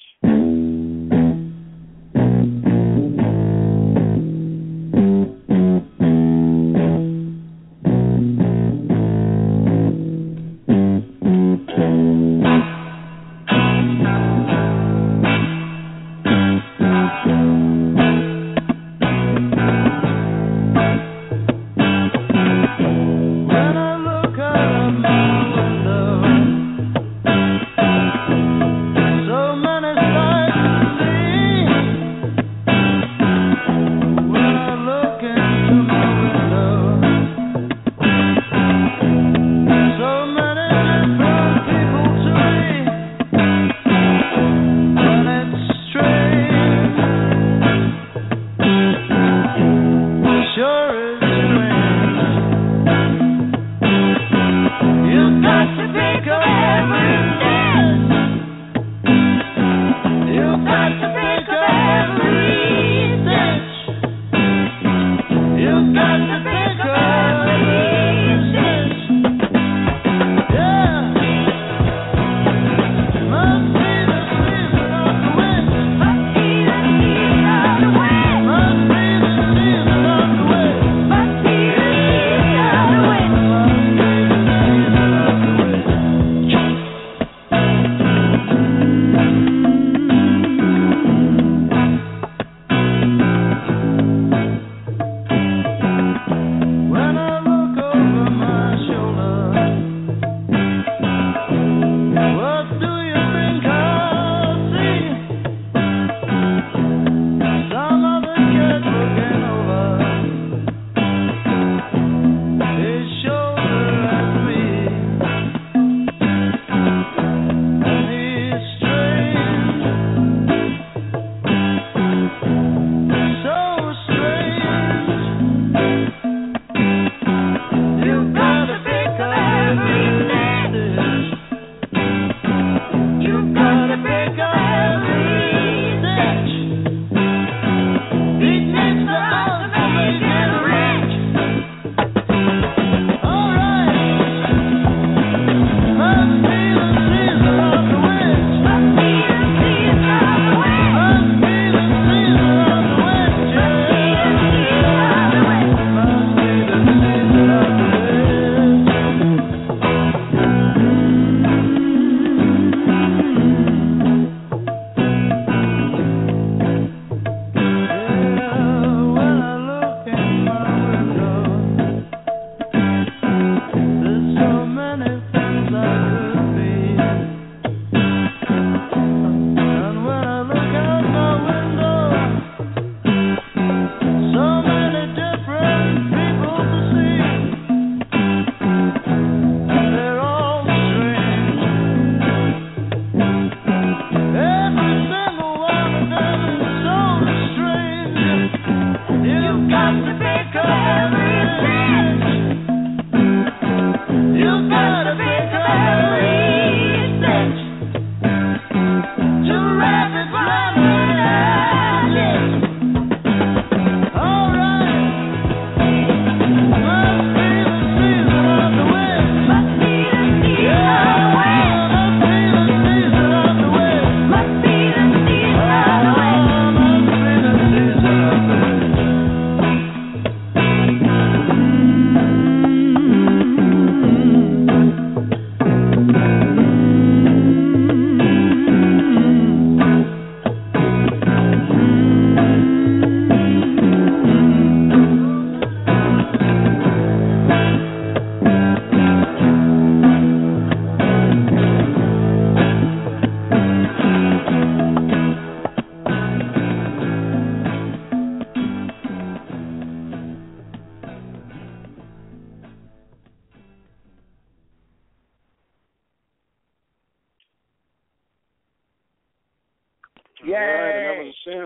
So many sights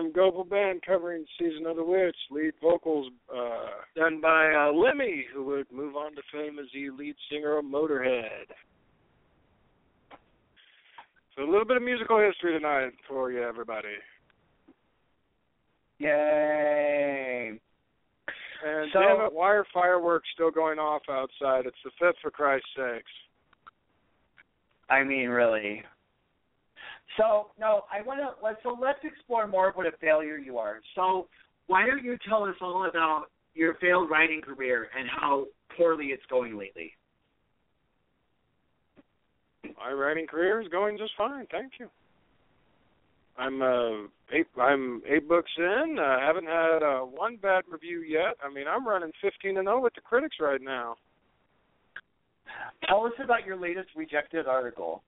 Tom Goebel Band covering Season of the Witch. Lead vocals done by Lemmy, who would move on to fame as the lead singer of Motorhead. So a little bit of musical history tonight for you, everybody. Yay! And So- damn it, why are fireworks still going off outside? It's the 5th, for Christ's sakes. I mean, really. So, no, let's explore more of what a failure you are. So, why don't you tell us all about your failed writing career and how poorly it's going lately? My writing career is going just fine, thank you. I'm 8 books in. Haven't had one bad review yet. I mean, I'm running 15-0 with the critics right now. Tell us about your latest rejected article.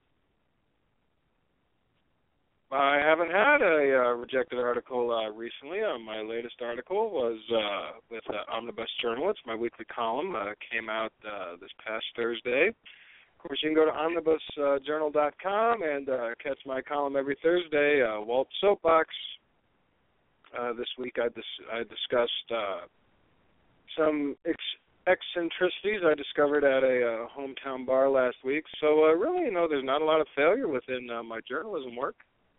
I haven't had a rejected article recently. My latest article was with Omnibus Journal. It's my weekly column. Came out this past Thursday. Of course, you can go to omnibusjournal.com and catch my column every Thursday. Walt Soapbox. This week I discussed some eccentricities I discovered at a hometown bar last week. So really, there's not a lot of failure within my journalism work.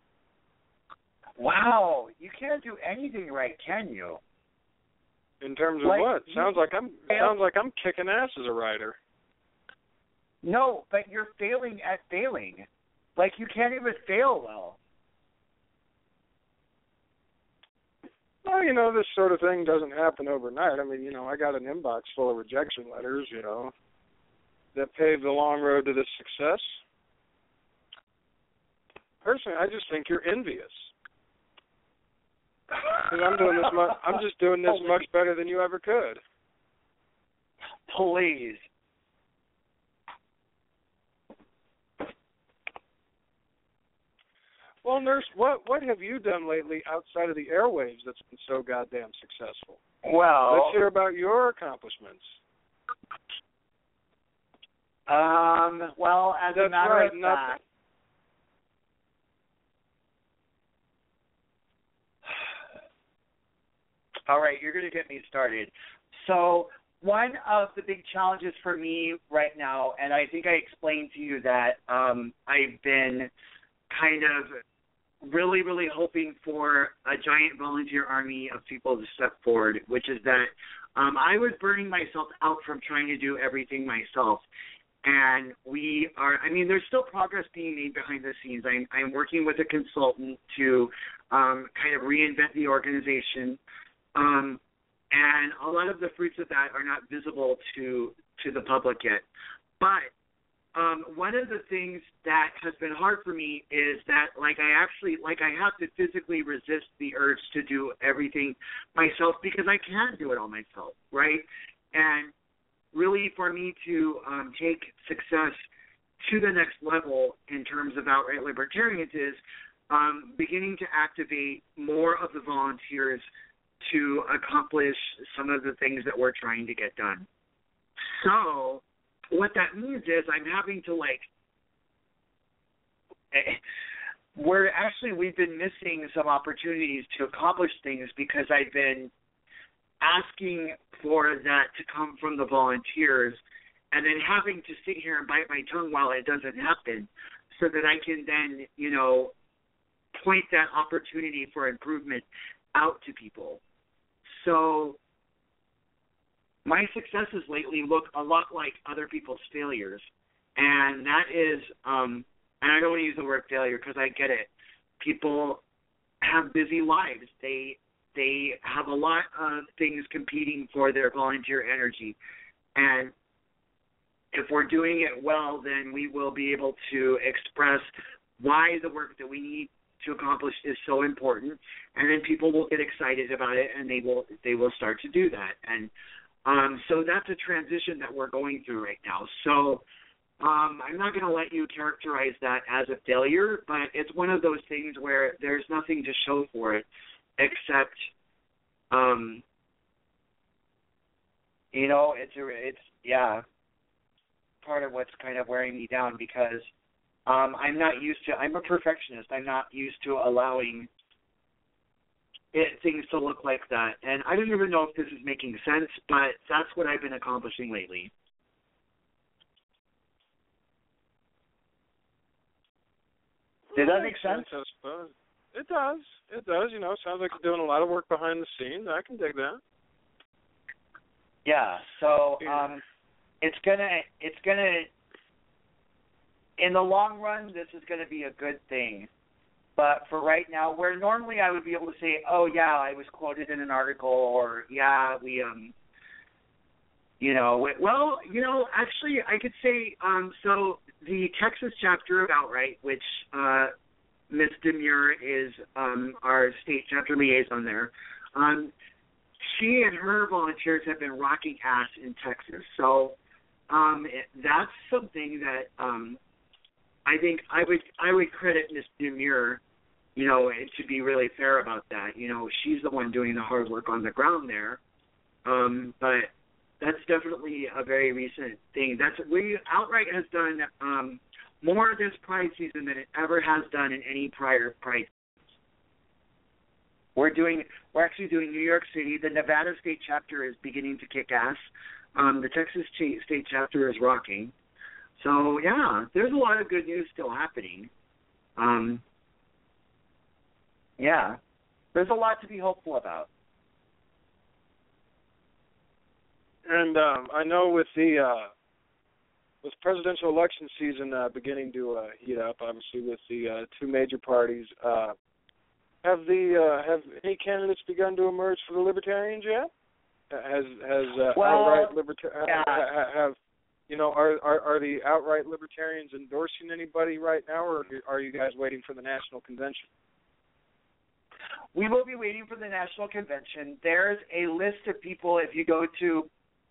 Wow, you can't do anything right, can you? In terms of what? Sounds like I'm kicking ass as a writer. No, but you're failing at failing. Like, you can't even fail well. Well, this sort of thing doesn't happen overnight. I mean, I got an inbox full of rejection letters, that paved the long road to this success. Personally, I just think you're envious. Because I'm just doing this much better than you ever could. Please. Well, Nurse, what have you done lately outside of the airwaves that's been so goddamn successful? Well, let's hear about your accomplishments. Well, as a matter of fact, all right, you're going to get me started. So one of the big challenges for me right now, and I think I explained to you that I've been kind of really, really hoping for a giant volunteer army of people to step forward, which is that I was burning myself out from trying to do everything myself. And there's still progress being made behind the scenes. I'm working with a consultant to kind of reinvent the organization. And a lot of the fruits of that are not visible to the public yet. But one of the things that has been hard for me is that I have to physically resist the urge to do everything myself because I can't do it all myself, right? And really for me to take success to the next level in terms of outright libertarians is beginning to activate more of the volunteers to accomplish some of the things that we're trying to get done. So what that means is I'm having to we've been missing some opportunities to accomplish things because I've been asking for that to come from the volunteers and then having to sit here and bite my tongue while it doesn't happen so that I can then, point that opportunity for improvement out to people. So my successes lately look a lot like other people's failures. And that is, and I don't want to use the word failure because I get it. People have busy lives. They have a lot of things competing for their volunteer energy. And if we're doing it well, then we will be able to express why the work that we need to accomplish is so important, and then people will get excited about it, and they will start to do that. And so that's a transition that we're going through right now. So I'm not going to let you characterize that as a failure, but it's one of those things where there's nothing to show for it except, it's part of what's kind of wearing me down because I'm a perfectionist. I'm not used to allowing things to look like that. And I don't even know if this is making sense, but that's what I've been accomplishing lately. Did that make sense? I suppose. It does. It does. Sounds like you're doing a lot of work behind the scenes. I can dig that. Yeah. So it's gonna in the long run, this is gonna be a good thing. But for right now, where normally I would be able to say, oh yeah, I was quoted in an article, or yeah, we actually I could say so the Texas chapter of Outright, which Ms. Demure is our state chapter liaison there. She and her volunteers have been rocking ass in Texas. So that's something that I think I would credit Ms. Demure, to be really fair about that. She's the one doing the hard work on the ground there. But that's definitely a very recent thing. Outright has done more this Pride season than it ever has done in any prior Pride. We're actually doing New York City. The Nevada state chapter is beginning to kick ass. The Texas state chapter is rocking. So yeah, there's a lot of good news still happening. Yeah, there's a lot to be hopeful about. And I know with presidential election season beginning to heat up, obviously with the two major parties, have any candidates begun to emerge for the Libertarians yet? Outright Libertarians are the Outright Libertarians endorsing anybody right now, or are you guys waiting for the national convention? We will be waiting for the national convention. There's a list of people. If you go to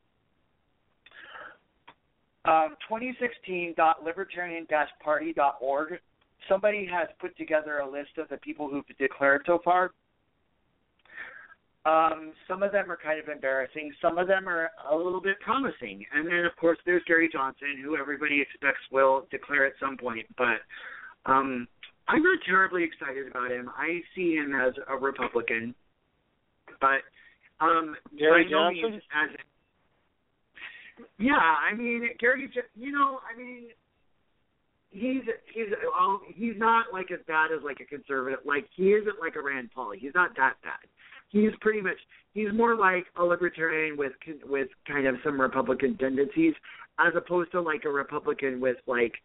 2016.libertarian-party.org, somebody has put together a list of the people who've declared so far. Some of them are kind of embarrassing. Some of them are a little bit promising. And then, of course, there's Gary Johnson, who everybody expects will declare at some point. But I'm not terribly excited about him. I see him as a Republican. But Gary Johnson? Gary, he's not like as bad as like a conservative. Like, he isn't like a Rand Paul. He's not that bad. He's more like a libertarian with kind of some Republican tendencies, as opposed to like a Republican with like,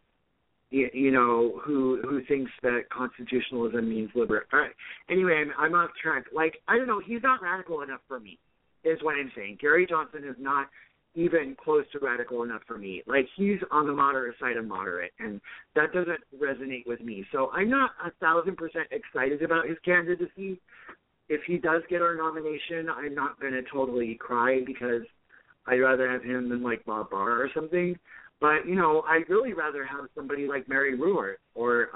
who thinks that constitutionalism means liberal. All right. Anyway, I'm off track. Like, I don't know. He's not radical enough for me, is what I'm saying. Gary Johnson is not even close to radical enough for me. Like, he's on the moderate side of moderate, and that doesn't resonate with me. So I'm not 1,000% excited about his candidacy. If he does get our nomination, I'm not going to totally cry, because I'd rather have him than like Bob Barr or something. But, I'd really rather have somebody like Mary Ruwart or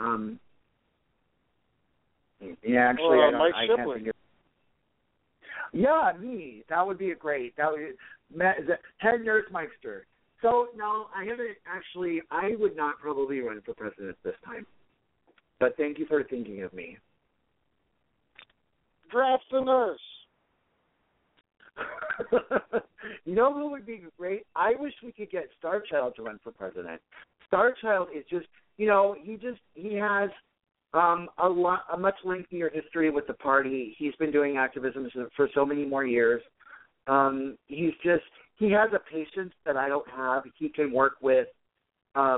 Mike Shipley. Yeah, me. That would be a great. That would head nurse Meister. So no, I haven't actually. I would not probably run for president this time. But thank you for thinking of me. Draft the nurse. You know who would be great? I wish we could get Starchild to run for president. Starchild is just, he has a much lengthier history with the party. He's been doing activism for so many more years. He has a patience that I don't have. He can work with. I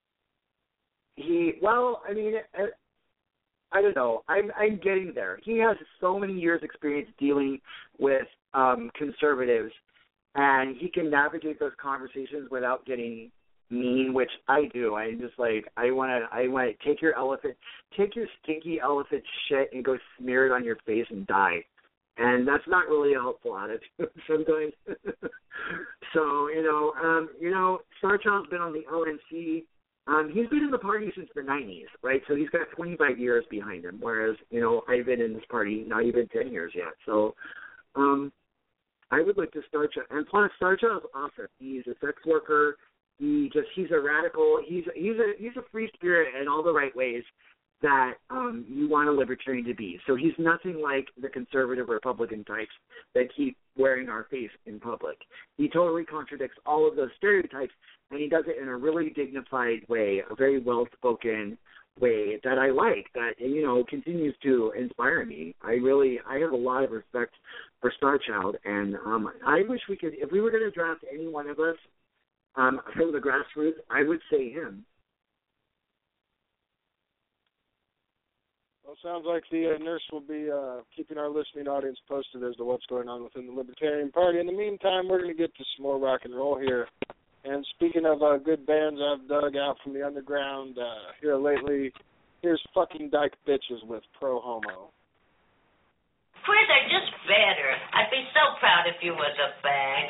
don't know. I'm getting there. He has so many years' experience dealing with conservatives, and he can navigate those conversations without getting mean, which I do. I'm just like, I want to take your stinky elephant shit and go smear it on your face and die. And that's not really a helpful attitude sometimes. So, Starchild's been on the ONC. He's been in the party since the 90s, right? So he's got 25 years behind him, whereas, I've been in this party not even 10 years yet. So I would like to Starchild. And plus, Starchild's awesome. He's a sex worker. He's a radical. He's a free spirit in all the right ways. that you want a libertarian to be. So he's nothing like the conservative Republican types that keep wearing our face in public. He totally contradicts all of those stereotypes, and he does it in a really dignified way, a very well-spoken way that I like, that, you know, continues to inspire me. I have a lot of respect for Star Child, and I wish we could, if we were going to draft any one of us from the grassroots, I would say him. Well, sounds like the nurse will be keeping our listening audience posted as to what's going on within the Libertarian Party. In the meantime, we're going to get to some more rock and roll here. And speaking of good bands I've dug out from the underground here lately, here's Fucking Dyke Bitches with Pro Homo. Queers are just better. I'd be so proud if you was a fag.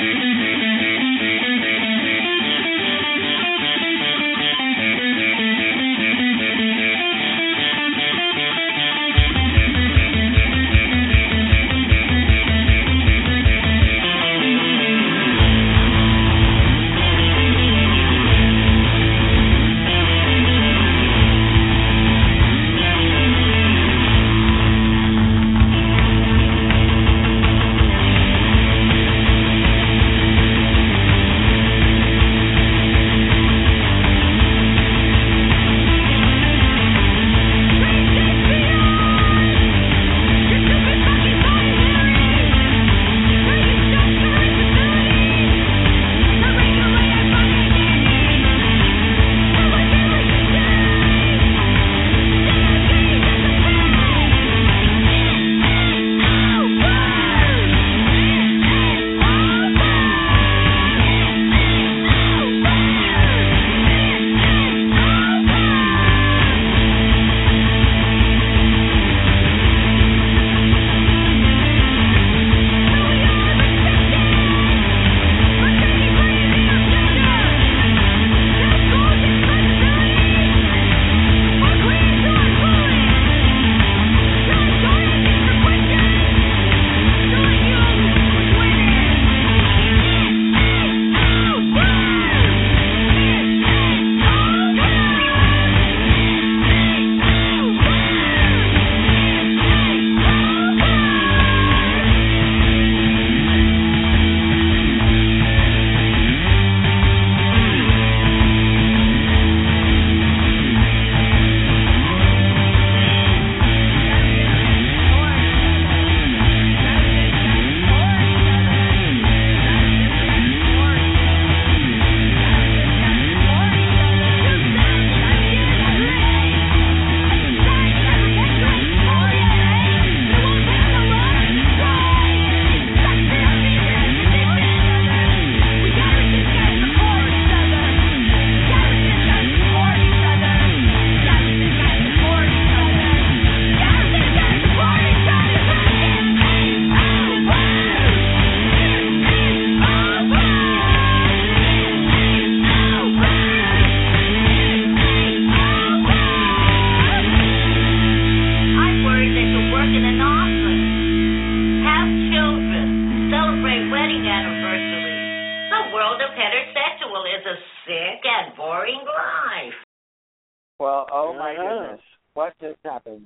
Well, oh my goodness. What just happened?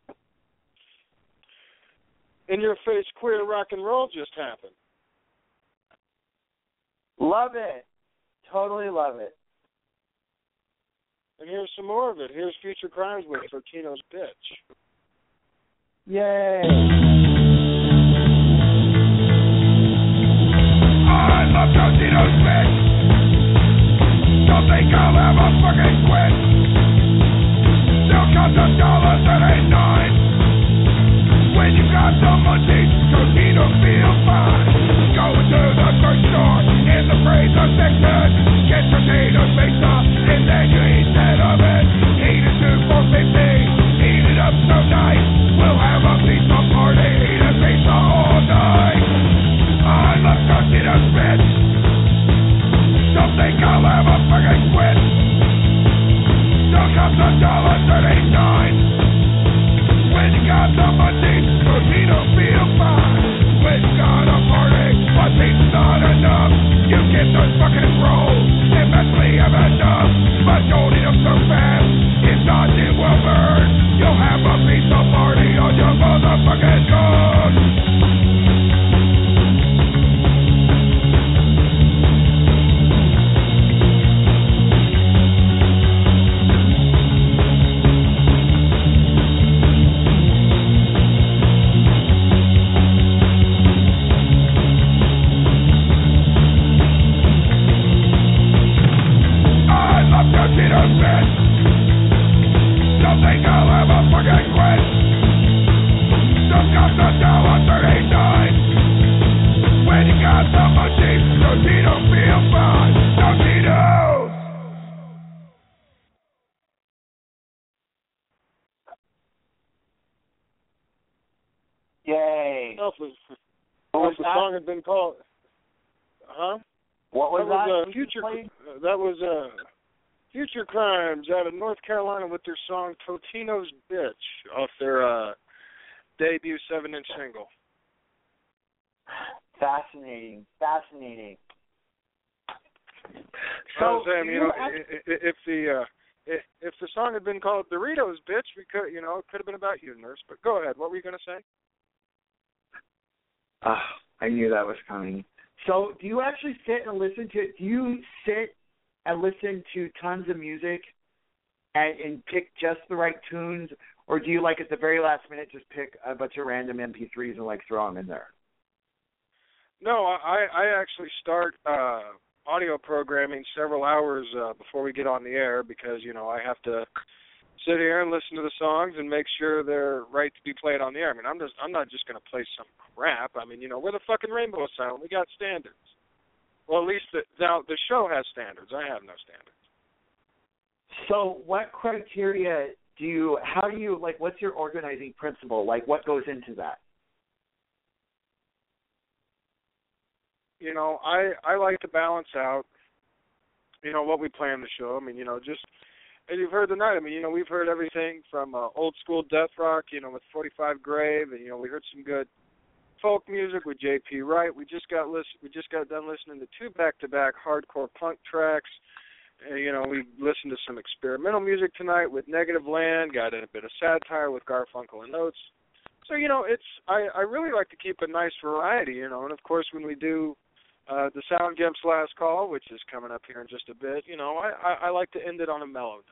In your face queer rock and roll just happened. Love it. Totally love it. And here's some more of it. Here's Future Crimes with Fortino's Bitch. Yay. I love Fortino's Bitch. Don't think I'll ever fucking quit. Still got the dollars that ain't nine. When you got the money, Fortino feels fine. Going to the grocery store in the freezer section. Get potatoes mixed up and then you eat that of it. Eat it to $4.50. Eat it up so nice. We'll have a pizza party. Eat a pizza all night. I love Fortino's Bitch. Don't think I'll ever fucking quit. Still got the dollars that ain't nine. When you got the money, Fortino feel fine. When you got a party, but it's not enough. You get those fucking Well, if the song had been called, What was that? That was Future Crimes out of North Carolina with their song Totino's Bitch off their debut 7-inch single. Fascinating. So I was saying, if the song had been called Doritos Bitch, we could, it could have been about you, Nurse. But go ahead. What were you going to say? I knew that was coming. So, do you actually sit and listen to? Do you sit and listen to tons of music and pick just the right tunes, or do you like at the very last minute just pick a bunch of random MP3s and like throw them in there? No, I actually start audio programming several hours before we get on the air because I have to sit here and listen to the songs and make sure they're right to be played on the air. I mean, I'm not just going to play some crap. I mean, we're the fucking Rainbow Asylum. We got standards. Well, at least now the show has standards. I have no standards. So, what criteria what's your organizing principle? Like, what goes into that? I like to balance out, what we play on the show. I mean, just as you've heard tonight, I mean, we've heard everything from old school death rock, with 45 Grave, and we heard some good folk music with J.P. Wright. We just got done listening to 2 back-to-back hardcore punk tracks. We listened to some experimental music tonight with Negative Land. Got in a bit of satire with Garfunkel and Oates. So I really like to keep a nice variety, and of course when we do the Sound Gimp's Last Call, which is coming up here in just a bit, I like to end it on a mellow note.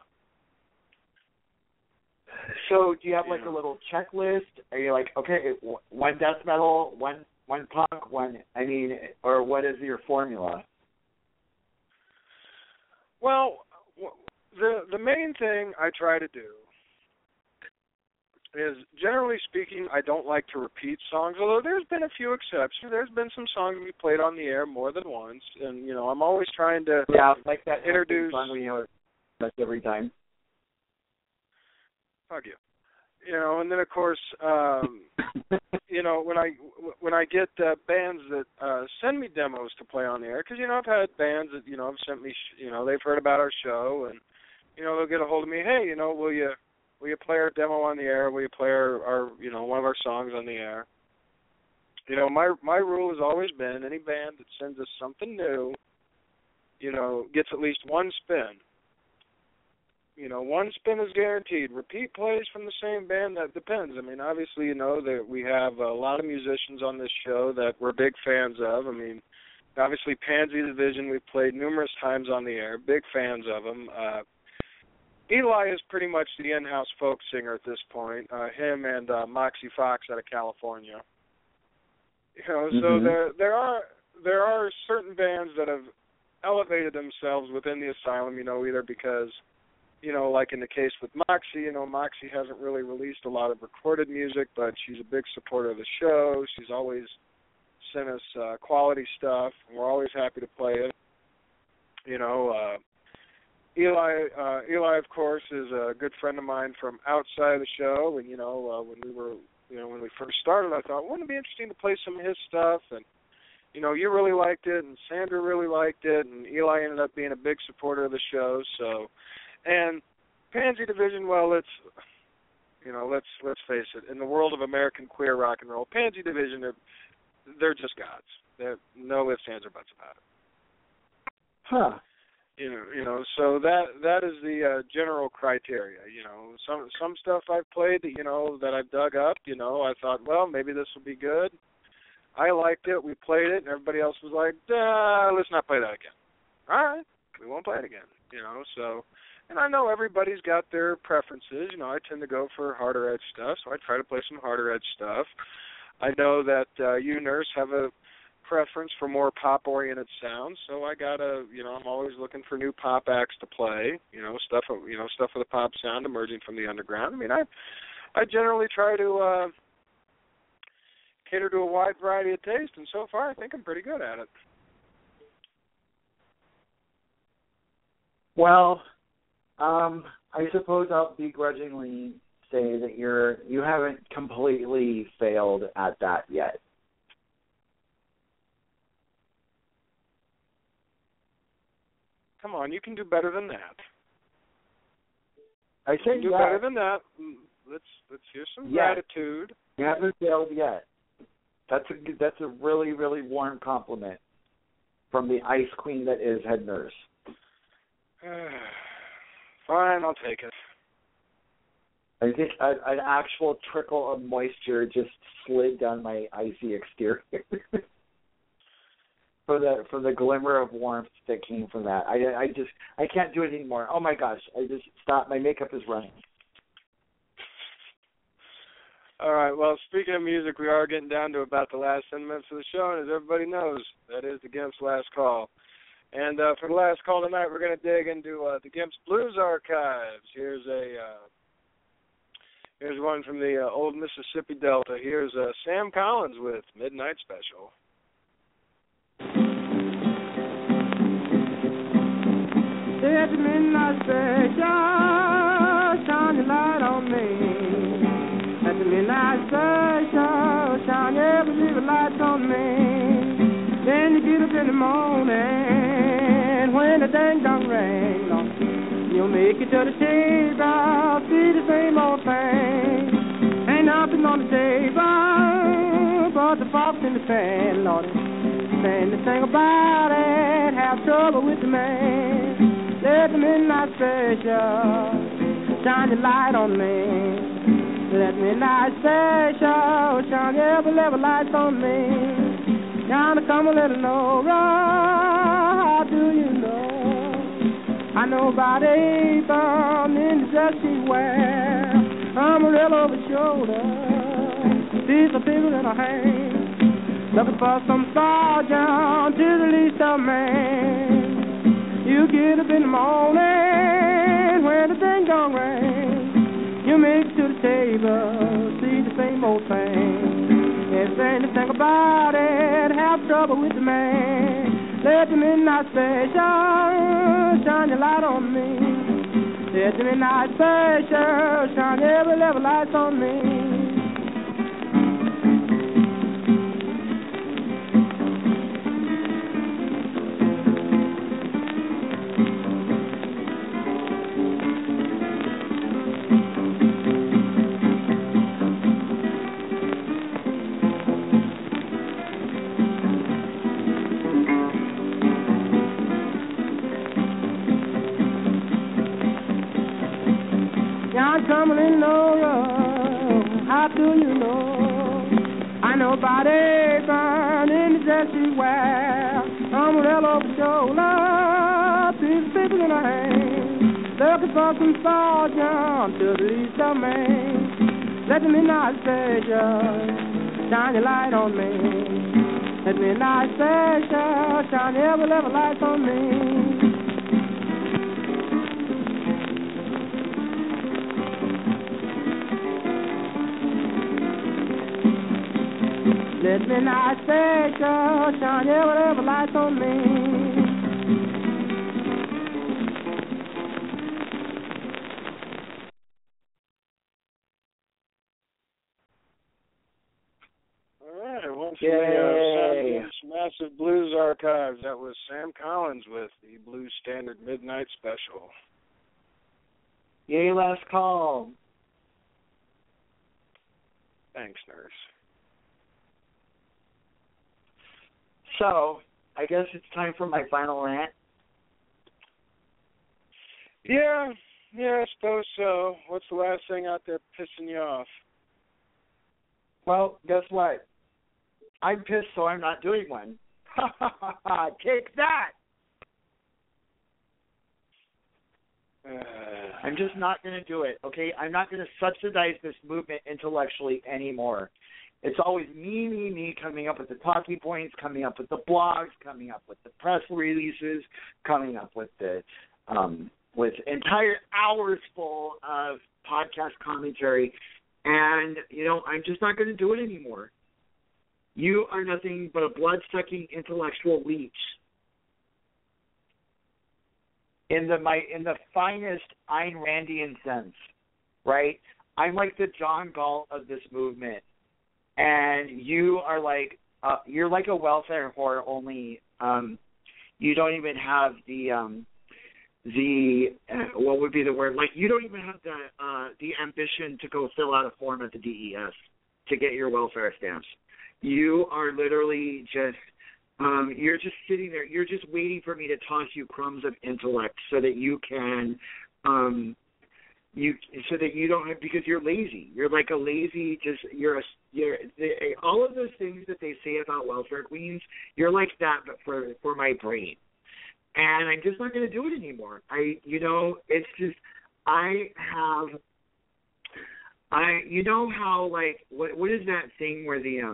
So do you have like a little checklist? Are you like, okay, one death metal, one punk, or what is your formula? Well, the main thing I try to do is, generally speaking, I don't like to repeat songs, although there's been a few exceptions. There's been some songs we played on the air more than once, and, I'm always trying to like that introduce... That's every time. Fuck you. And then, of course, when I get bands that send me demos to play on the air, because, I've had bands that, have sent me, they've heard about our show, and, they'll get a hold of me, hey, will you play our demo on the air? Will you play our one of our songs on the air? My rule has always been any band that sends us something new, gets at least one spin. One spin is guaranteed. Repeat plays from the same band, that depends. I mean, obviously, that we have a lot of musicians on this show that we're big fans of. I mean, obviously, Pansy Division, we've played numerous times on the air. Big fans of them. Eli is pretty much the in-house folk singer at this point. Him and Moxie Fox out of California. So there are certain bands that have elevated themselves within the Asylum. Either because, like in the case with Moxie, Moxie hasn't really released a lot of recorded music, but she's a big supporter of the show. She's always sent us quality stuff, and we're always happy to play it. Eli, of course, is a good friend of mine from outside the show, and when we first started, I thought, wouldn't it be interesting to play some of his stuff? And you really liked it, and Sandra really liked it, and Eli ended up being a big supporter of the show. So, and Pansy Division, well, let's face it, in the world of American queer rock and roll, Pansy Division, they're just gods. They're no ifs, ands, or buts about it. Huh. So that is the general criteria. Some stuff I've played that that I've dug up. I thought, well, maybe this will be good. I liked it. We played it, and everybody else was like, let's not play that again. All right, we won't play it again. So, and I know everybody's got their preferences. I tend to go for harder edge stuff, so I try to play some harder edge stuff. I know that you, Nurse, have a preference for more pop-oriented sounds, so I gotta, I'm always looking for new pop acts to play, stuff with a pop sound emerging from the underground. I mean, I generally try to cater to a wide variety of taste, and so far I think I'm pretty good at it. Well, I suppose I'll begrudgingly say that you haven't completely failed at that yet. Come on, you can do better than that. I You say can do yes. better than that. Let's hear some gratitude. You haven't failed yet. That's a really, really warm compliment from the ice queen that is head nurse. Fine, I'll take it. I think an actual trickle of moisture just slid down my icy exterior from the glimmer of warmth that came from that. I can't do it anymore. Oh my gosh! I just stopped. My makeup is running. All right, well, speaking of music, we are getting down to about the last 10 minutes of the show, and as everybody knows, that is the Gimp's last call. And for the last call tonight, we're going to dig into the Gimp's Blues Archives. Here's one from the old Mississippi Delta. Here's Sam Collins with Midnight Special. It's midnight special, shine your light on me. At the midnight special, shine every little light on me. Then you get up in the morning, when the ding-dong rings, you'll make it to the table, see the same old thing. Ain't nothing on the table but the fox in the pan, Lordy. Saying the thing about it, have trouble with the man. Let the midnight special shine your light on me. Let midnight special shine every level lights on me. Gonna come a little lower, how do you know? I know about Avon in the dress she wear. I'm a real over shoulder, she's a bigger than a hand. Looking for some sergeant to the least of man. You get up in the morning when the ding dong rings. You make it to the table, see the same old thing. If there ain't a thing about it, have trouble with the man. Let the midnight special shine your light on me. Let the midnight special shine every level lights on me. Coming in low, how do you know? I know about Avon in the dress she wear. I'm a real over shoulder, piece bigger than a hand. Looking for some sergeant to the least of me. Let the midnight special shine your light on me. Let the midnight special shine every level lights on me. Let midnight special shine every lights on me. All right, once again, Massive Blues Archives. That was Sam Collins with the Blues Standard Midnight Special. Yay, last call. Thanks, nurse. So, I guess it's time for my final rant. Yeah, I suppose so. What's the last thing out there pissing you off? Well, guess what? I'm pissed, so I'm not doing one. Ha ha ha ha! Take that! I'm just not going to do it, okay? I'm not going to subsidize this movement intellectually anymore. It's always me coming up with the talking points, coming up with the blogs, coming up with the press releases, coming up with the with entire hours full of podcast commentary. And, I'm just not going to do it anymore. You are nothing but a blood-sucking intellectual leech. In the finest Ayn Randian sense, right? I'm like the John Galt of this movement. And you are like you're like a welfare whore, only you don't even have the what would be the word? Like, you don't even have the ambition to go fill out a form at the DES to get your welfare stamps. You are literally just you're just sitting there. You're just waiting for me to toss you crumbs of intellect so that you can so that you don't have, because you're lazy. You're like a lazy, all of those things that they say about welfare queens, you're like that, but for my brain. And I'm just not going to do it anymore. It's just, you know how, like, what is that thing where the,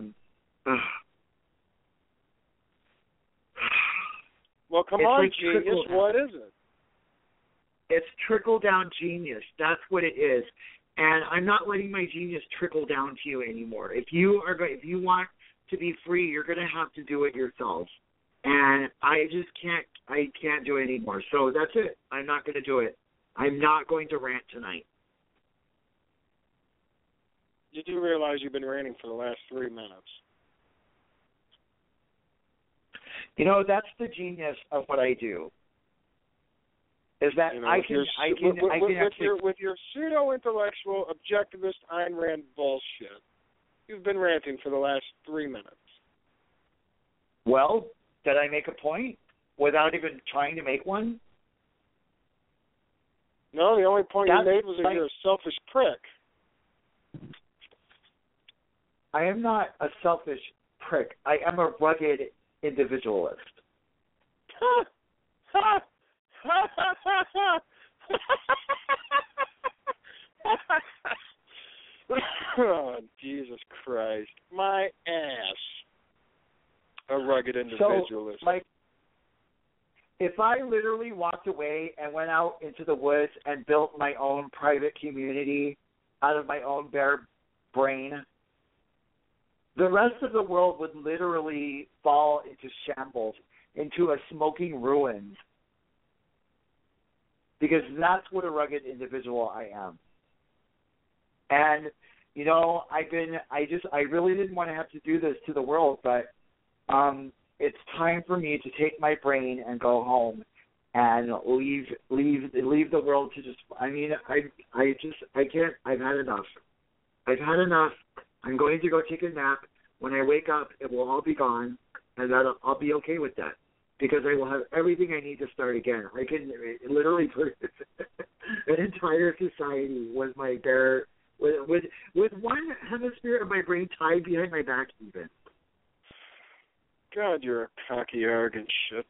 well, come on, like genius, what is it? It's trickle-down genius. That's what it is. And I'm not letting my genius trickle down to you anymore. If you want to be free, you're going to have to do it yourself. And I can't do it anymore. So that's it. I'm not going to do it. I'm not going to rant tonight. You do realize you've been ranting for the last 3 minutes. That's the genius of what I do. Is that with your pseudo-intellectual, objectivist Ayn Rand bullshit, you've been ranting for the last 3 minutes. Well, did I make a point without even trying to make one? No, the only point you made was that you're a selfish prick. I am not a selfish prick. I am a rugged individualist. Ha! Ha! Oh, Jesus Christ. My ass. A rugged individualist. So, like, if I literally walked away and went out into the woods and built my own private community out of my own bare brain, the rest of the world would literally fall into shambles, into a smoking ruins. Because that's what a rugged individual I am. And, I really didn't want to have to do this to the world, but it's time for me to take my brain and go home and leave the world to just, I can't, I've had enough. I've had enough. I'm going to go take a nap. When I wake up, it will all be gone, and I'll be okay with that. Because I will have everything I need to start again. I can literally put an entire society with my bare, with one hemisphere of my brain tied behind my back even. God, you're a cocky, arrogant shit.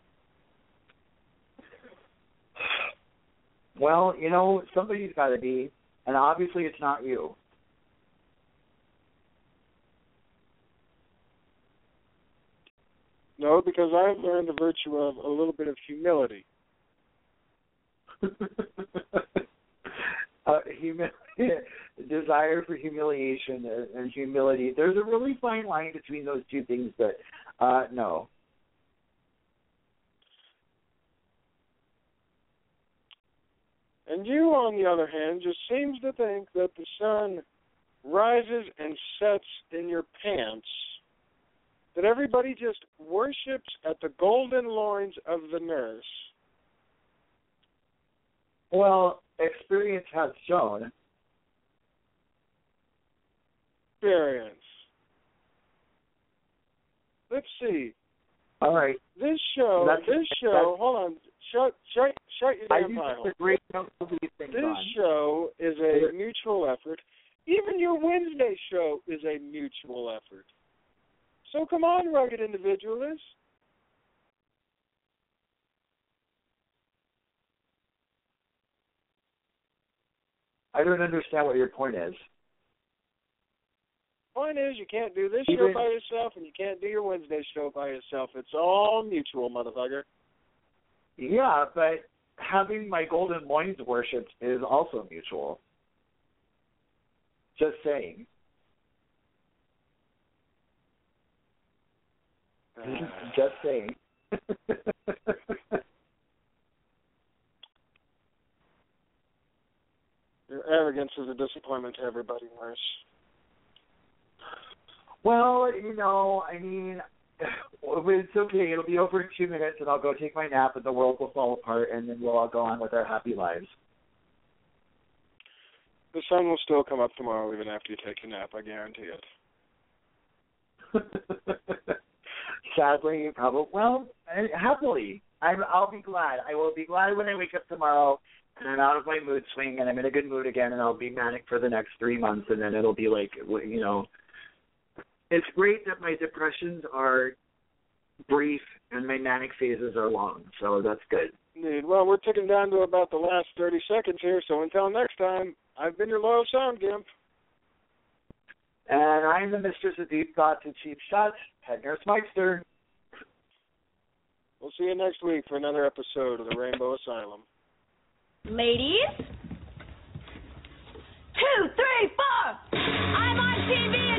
Well, somebody's got to be, and obviously it's not you. No, because I've learned the virtue of a little bit of humility. Desire for humiliation and humility. There's a really fine line between those two things, but no. And you, on the other hand, just seems to think that the sun rises and sets in your pants, that everybody just worships at the golden loins of the nurse. Well, experience has shown. Experience. Let's see. All right. This show, hold on, shut your damn pie hole. This show is a mutual effort. Even your Wednesday show is a mutual effort. So come on, rugged individualist. I don't understand what your point is. Point is, you can't do this show by yourself, and you can't do your Wednesday show by yourself. It's all mutual, motherfucker. Yeah, but having my golden loins worshipped is also mutual. Just saying. Just saying. Your arrogance is a disappointment to everybody, Nurse. Well, It's okay. It'll be over in 2 minutes, and I'll go take my nap, and the world will fall apart, and then we'll all go on with our happy lives. The sun will still come up tomorrow, even after you take your nap. I guarantee it. Sadly, probably. Well, happily. I'll be glad. I will be glad when I wake up tomorrow and I'm out of my mood swing and I'm in a good mood again, and I'll be manic for the next 3 months, and then it'll be like, you know, it's great that my depressions are brief and my manic phases are long, so that's good. Indeed. Well, we're ticking down to about the last 30 seconds here, so until next time, I've been your loyal sound gimp. And I'm the mistress of deep thoughts and cheap shots, Head Nurse Meister. We'll see you next week for another episode of the Rainbow Asylum. Ladies? 2, 3, 4. I'm on TV